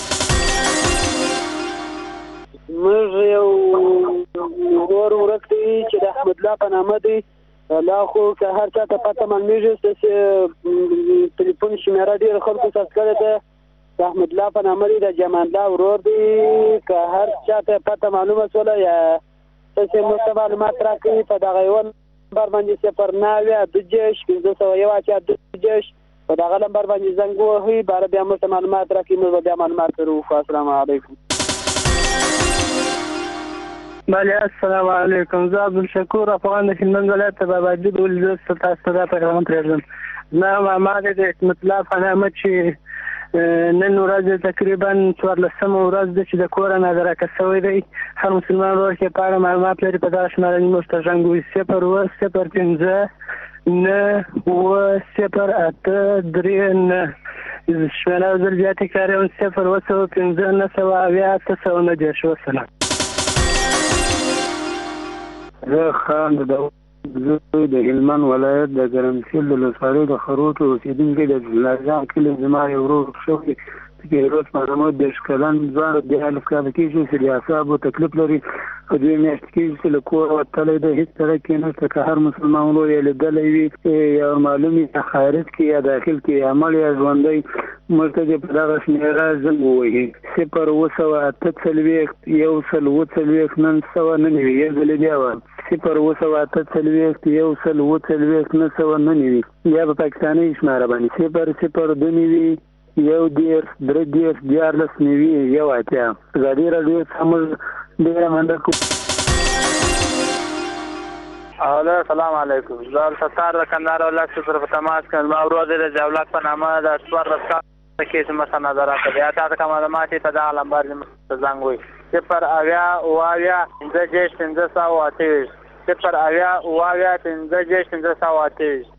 موږ یو ورور ورک دی چې د احمدالله په نامه دی. لا خو که هر چا ته پته معلومېږي چې تلیفون شمېره ډېرو خلکو ثبت کړې ده. د احمدالله په نامه دی، د جمال الله ورور دی. که هر چا ته پته معلومه شوله یا څه موږ ته معلومات راکوي په دغه یو نمبر باندې صفر نهه اویا دوه دېرش پنځه سوه یو اتیا دوه دېرش په دغه نمبر باندې زنګ ووهئ. باره بیا موږ ته معلومات راکړي، موږ به بیا معلومات درو. السلام علیکم. بله السلام علیکم. زه عبدالشکور افغان د هلمند ولایت د باباجي د ولید تاسو ته دا پیغام پرېږدم. زما ماما د حکمت الله په نامه چې نن ورځ تقریبا څوارلسمه ورځ ده چې د کوره نادرکه شوی دی. هر مسلمان ورور چې په اړه معلومات لري په دغه شمېره موږ ته زنګ ووهي. صفر اوه صفر پنځه نه اوه صفر اته درې نه. شمېره یو ځل بیا تکراروم صفر اوه سوه پنځه نهه سوه اویا اته سوه نهه دېرش. وسلام. زه خان د زوی د هلمند ولایت د ګرمسیر د ولسوالۍ د خروټو اوسېدونکی د لارجان کلي زما یو ورور شوی پیروز محمود دېرش کلن ځوان د الف کاله کېږي چې د اعصابو تکلیف لري او دوې میاشتې کېږي چې له کوره وتلی دی. هېڅ سړی کې نشته که هر مسلمان ورور یې لیدلی وي یا معلوم وي یا خارج کې یا داخل کې یا مړ یا ژوندی موږ ته دې په دغه شمېره زنګ ووهي. صفر اوه سوه اته څلوېښت یو سل اوه څلوېښت نهه سوه نه نوي. یو ځلې بیا وایم صفر اوه سوه اته څلوېښت یو سل اوه څلوېښت نهه سوه نه نوي. یا په پاکستاني شمېره باندې صفر صفر دوه نوي یو دېرش درې دېرش دیارلس نوي یو اتیا. ازادي راډیو څخه موږ ډېره مننه کوو. السلام علیکم. زه الستار د کندهار ولایت څخه په تماس کې زما ورور دی د جولات په نامه د څوارلس کاله کې چې مثلا نظارت کوي. یا تاسو کوم معلومات په دغه نمبر باندې زنګ ووهئ. صفر اویا اوه اویا پنځه دېرش پنځه سوه اته ویشت. صفر اویا اوه اویا پنځه دېرش پنځه سوه اته ویشت.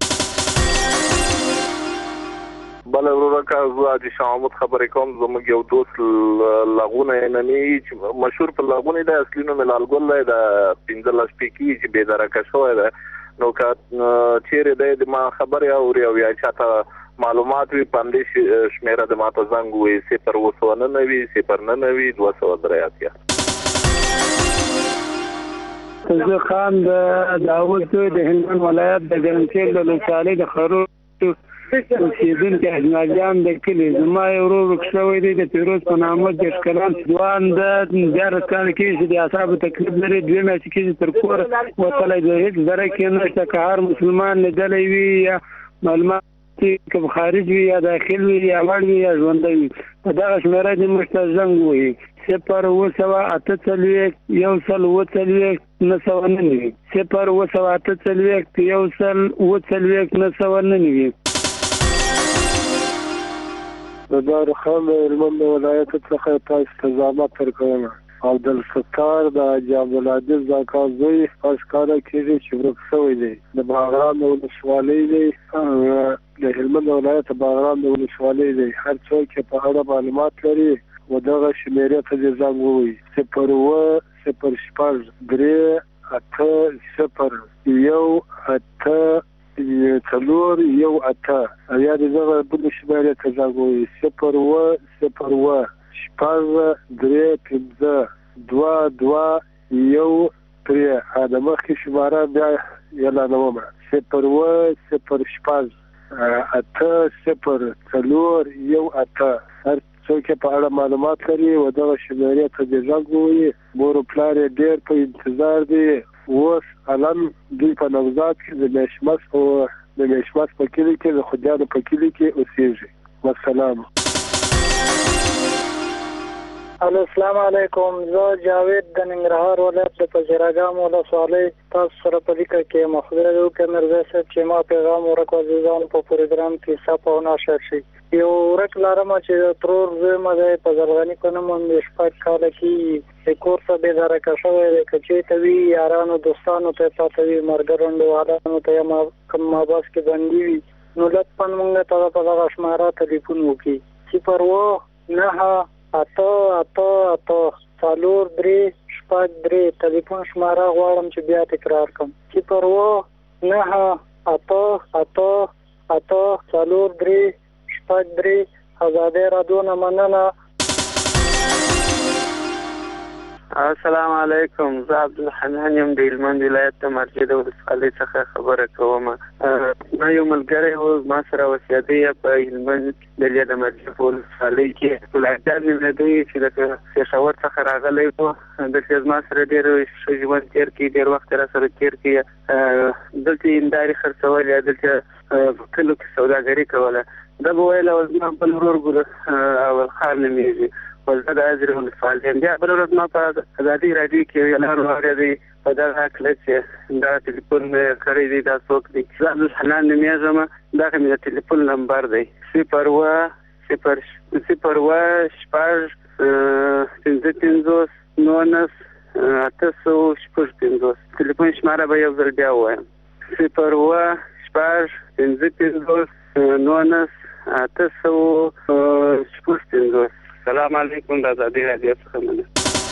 بله وروره که زه حاجي شاه محمود خبرې کوم. زموږ یو دوست لغونه نني چې مشهور په لغونه دی، اصلي نوم یې لالګل دی، د پنځلس شپې کېږي چې بېدرکه شوی دی. نو که چیرې دی د ما خبرې اوري او یا چاته معلومات وي په همدې شمېره د ما ته زنګ ووهي. صفر اوه سوه نه نوي صفر نه نوي دوه سوه درې اتیا. زه خان د داود زوی د هلمند ولایت د ګرمسیر د ولسوالۍ د خروټو اوسېدونکی احمد جان د کلي زما یو ورور ورک شوی دی د پیروز په نامه دېرش کلن ځوان د دیارلس کاله کېږي چې د اعصابو تکلیف لري. دوې میاشتې کېږي تر کوره وتلی دی. هېڅ ذره کې نشته که هر مسلمان لیدلی وي یا معلومات که خارج وي یا داخل وي یا مړ وي یا ژوندی وي په دغه شمېره دې موږ ته زنګ ووهي. صفر اوه سوه اته څلوېښت یو سل اوه څلوېښت نهه سوه نه نوي. صفر اوه سوه اته څلوېښت یو سل اوه څلوېښت نهه سوه نه نوي. د دارخان د هلمند ولایت څخه تاسو ته زحمت درکوم. عبدالستار د حاجي عبدالعزیز اکا زوی پس کاره کېږي چې ورک شوی دی. د باغران د ولسوالۍ دی، د هلمند ولایت باغران د ولسوالۍ دی. هر څوک چې په اړه معلومات لري و دغه شمیرې ته دې زنګ ووهي. صفر اوه صفر شپږ درې اته صفر یو اته څلور یو اته او یا دې دغه بلې شمیرې ته زنګ ووهي. صفر اوه صفر اوه شپږ درې پنځه دوه دوه یو درې. د مخکې شماره بیا اعلانومه. صفر اوه صفر شپږ اته صفر څلور یو اته. هر څوک په اړه معلومات لري و دغه شمیرې ته دې زنګ ووهي. مور و پلار یې ډېر په انتظار دي. اوس الان دوی په نوزاد کې د میشمس او د میشمس په کلي کې د خوجانو په کلي کې اوسېږي. والسلام. السلام علیکم. زه جاوید د ننګرهار ولایت د پزیراګام ولسوالۍ تاسو سره په لیکه کې مخبر وکړم مرزا صاحب چې ما پیغام ورکړ عزیزان په پروګرام کې صاحب او ناشر شي. یو ورک لارم چې ترور زما د پزرغنی کنه مونږ شپږ کال کې د کورس به درکه شوی د کچې توی یارانو دوستانو ته پاتوي مرګرندو حالانو ته ما کوم ما باس کې باندې وي نو لطفا مونږ ته په دغه شماره ټلیفون وکړي. صفر اوه نه اته اته اته څلور درې شپږ درې ټلیفون شماره غواړم چې بیا تکرار کړم. صفر اوه نه اته اته اته څلور درې شپږ درې. آزادۍ راډیو نه مننه. السلام علیکم. زه عبدالحنان یم د هلمند ولایت د مرجد ولسوالۍ څخه خبره کوم. ما یو ملګری و ما سره اوسېده په هلمند د د مرجد ولسوالۍ کې ګلعجاب نومېده چې د پېښور څخه راغلی و. داسې زما سره ډېر ښه ژوند تېر کړي، ډېر وخت را سره تېر کړي. دلته یې هندارې خرڅولې، دلته په کلو کې سوداګري کوله. دا به ویل او زما بل ورور ګل اول خان نومېږي ولزه د ازرې ولسوالۍ یم. بیا بله ورځ ما په ازادۍ راډیو کې یو اعلان واورېدی په دغه هکله چې دا ټلیفون مې کړی دی دا څوک دی. زه عبدالحنان نومېږم. دغه مې د ټلیفون نمبر دی صفر اوه صفر صفر اوه شپږ پنځه پنځوس نولس اته سوه شپږ پنځوس. ټلیفون شماره به یو ځل بیا ووایم. صفر اوه شپږ پنځه پنځوس نولس اته سوه شپږ پنځوس. السلام علیکم. د ازادۍ راډیو څخه مننه.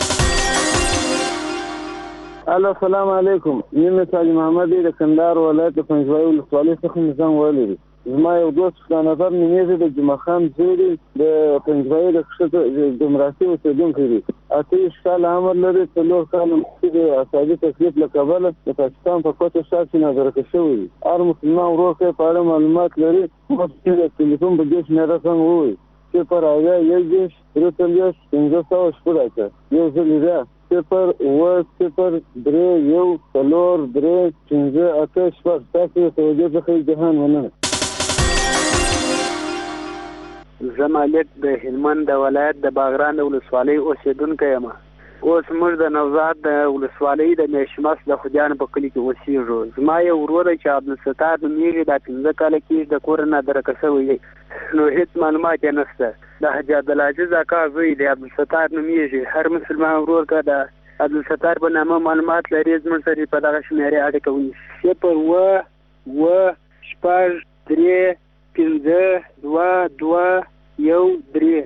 الو السلام علیکم. یم ساجد محمد د کندهار ولایت د پنځوي ولسوالۍ څخه نظام ویلی دی. زما یو دوست د نظر نومېږي د جمعه خان زوی دی، د پنځوي د کښته د مراسي اوسېدونکی دی. اته ویشت کاله عمر لري. څلور کاله مخکې د اعصابي تکلیف له کبله د پاکستان په کوټه ښار کې نظرکه شوی دی. هر مسلمان ورور ته په اړه معلومات لري. مخکې د ټلیفون په دې شمېره څنګه ووایي صفر اویا یو دېرش درې څلوېښت پنځه سوه شپږ اته یو ځل بیا صفر اوه صفر درې یو څلور درې پنځه اته شپږ. تاسو د توجه څخه جهان مننه. زه مالک د هلمند د ولایت د باغران ولسوالۍ اوسېدونکی یم. اوس موږ د نوزاد د ولسوالۍ د میشمس د خوجانو په کلي کې اوسېږو. زما یو ورور چې عبدالستار نومېږي دا پنځه کاله کېږي د کور نه درکه شوی دی، نو هېڅ معلومات یې نشته. د حاجي عبدالعزیز اکا زوی دی عبدالستار نومېږي. هر مسلمان ورور که د عبدالستار په نامه معلومات لري زموږ سره په دغه شمېرې اړیکه ونیسي. صفر اوه اوه شپږ درې پنځه دوه دوه یو درې.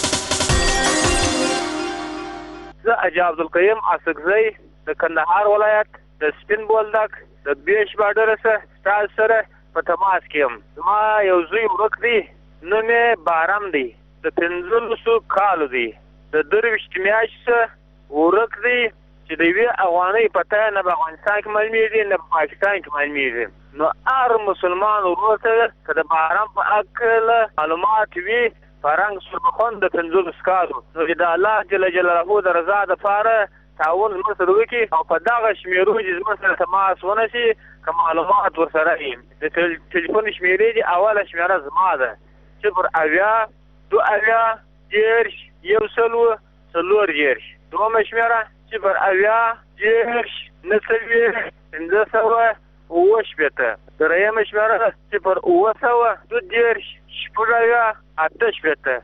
زه حاجي عبدالقیوم اسکزی د کندهار ولایت د سپین بولدک د بیش بارډر سره تاسو سره په تماس کې یم. زما یو زوی ورک دی، نوم یې بارم دی، د پنځلسو کالو دی، د درویشت میاشتې ورک دی چې د یوې افغانۍ پته نه په افغانستان کې معلومېږي نه په پاکستان کې معلومېږي. نو هر مسلمان ورور ته که د بارم په هکله معلومات وي فرنګ سربخون د پنځلسو کالو، نو د الله جل جلاله د رضا دپاره تعاون زموږ سره وکړي او په دغه شمېرو چې زموږ سره تماس ونشي که معلومات ورسره وي. د ټلیفون شمېرې دي اوله شمېره زما ده صفر اویا دوه اویا دېرش یو سلو څلور دېرش. دویمه شمېره صفر اویا دېرش نهه څلوېښت پنځه سوه اوه شپېته، درېیمه شمېره صفر اوه سوه دوه دېرش شپږ اویا اته شپېته.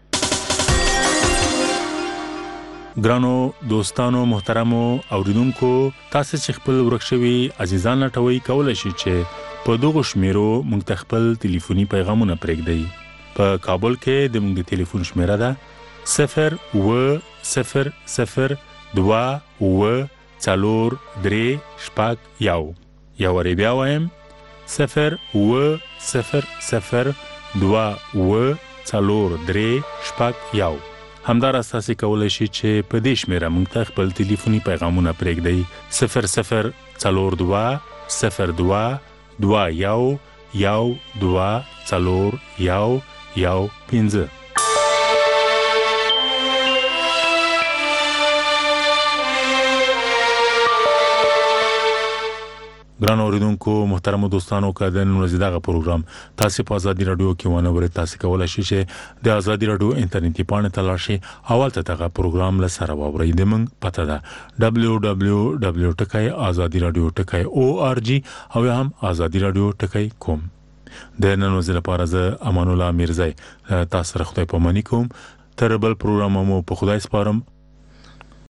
ګرانو دوستانو محترمو اوریدونکو، تاسو چې خپل ورک شوي عزیزان لټوي کولای شئ چې په دغه شمیرو موږ ته خپل ټلیفوني پیغامونه پرېږدئ. په کابل کې د موږ د ټلیفون شمیره ده صفر اوه صفر صفر دوه اوه څلور درې شپږ یو. یا وری بیا وایم صفر اوه صفر صفر دوه اوه څلور درې شپږ یو. همداراز تاسو کولای شئ چې په دې شمیره موږ ته خپل ټلیفوني پیغامونه پرېږدئ صفر صفر څلور دوه صفر دوه دوه یو یو دوه څلور یو یو پنځه. ګران اوریدونکو محترم دوستانو، که د نن ورځې دغه پروګرام تاسو په ازادي رادیو کې ونه ورته تاسو کولای شئ چې د ازادي رادیو انټرنیټي پاڼې ته لاړ شئ او هلته دغه پروګرام له سره واورئ. د موږ پته ده دبلیو دبلیو دبلیو ټکی ازادي رادیو ټکی او آر جی او یا هم ازادي رادیو ټکی کوم. د نن ورځې لپاره زه امان الله میرزای تاسو سره خدای پاماني کوم. تر بل پروګرام مو په خدای سپارم.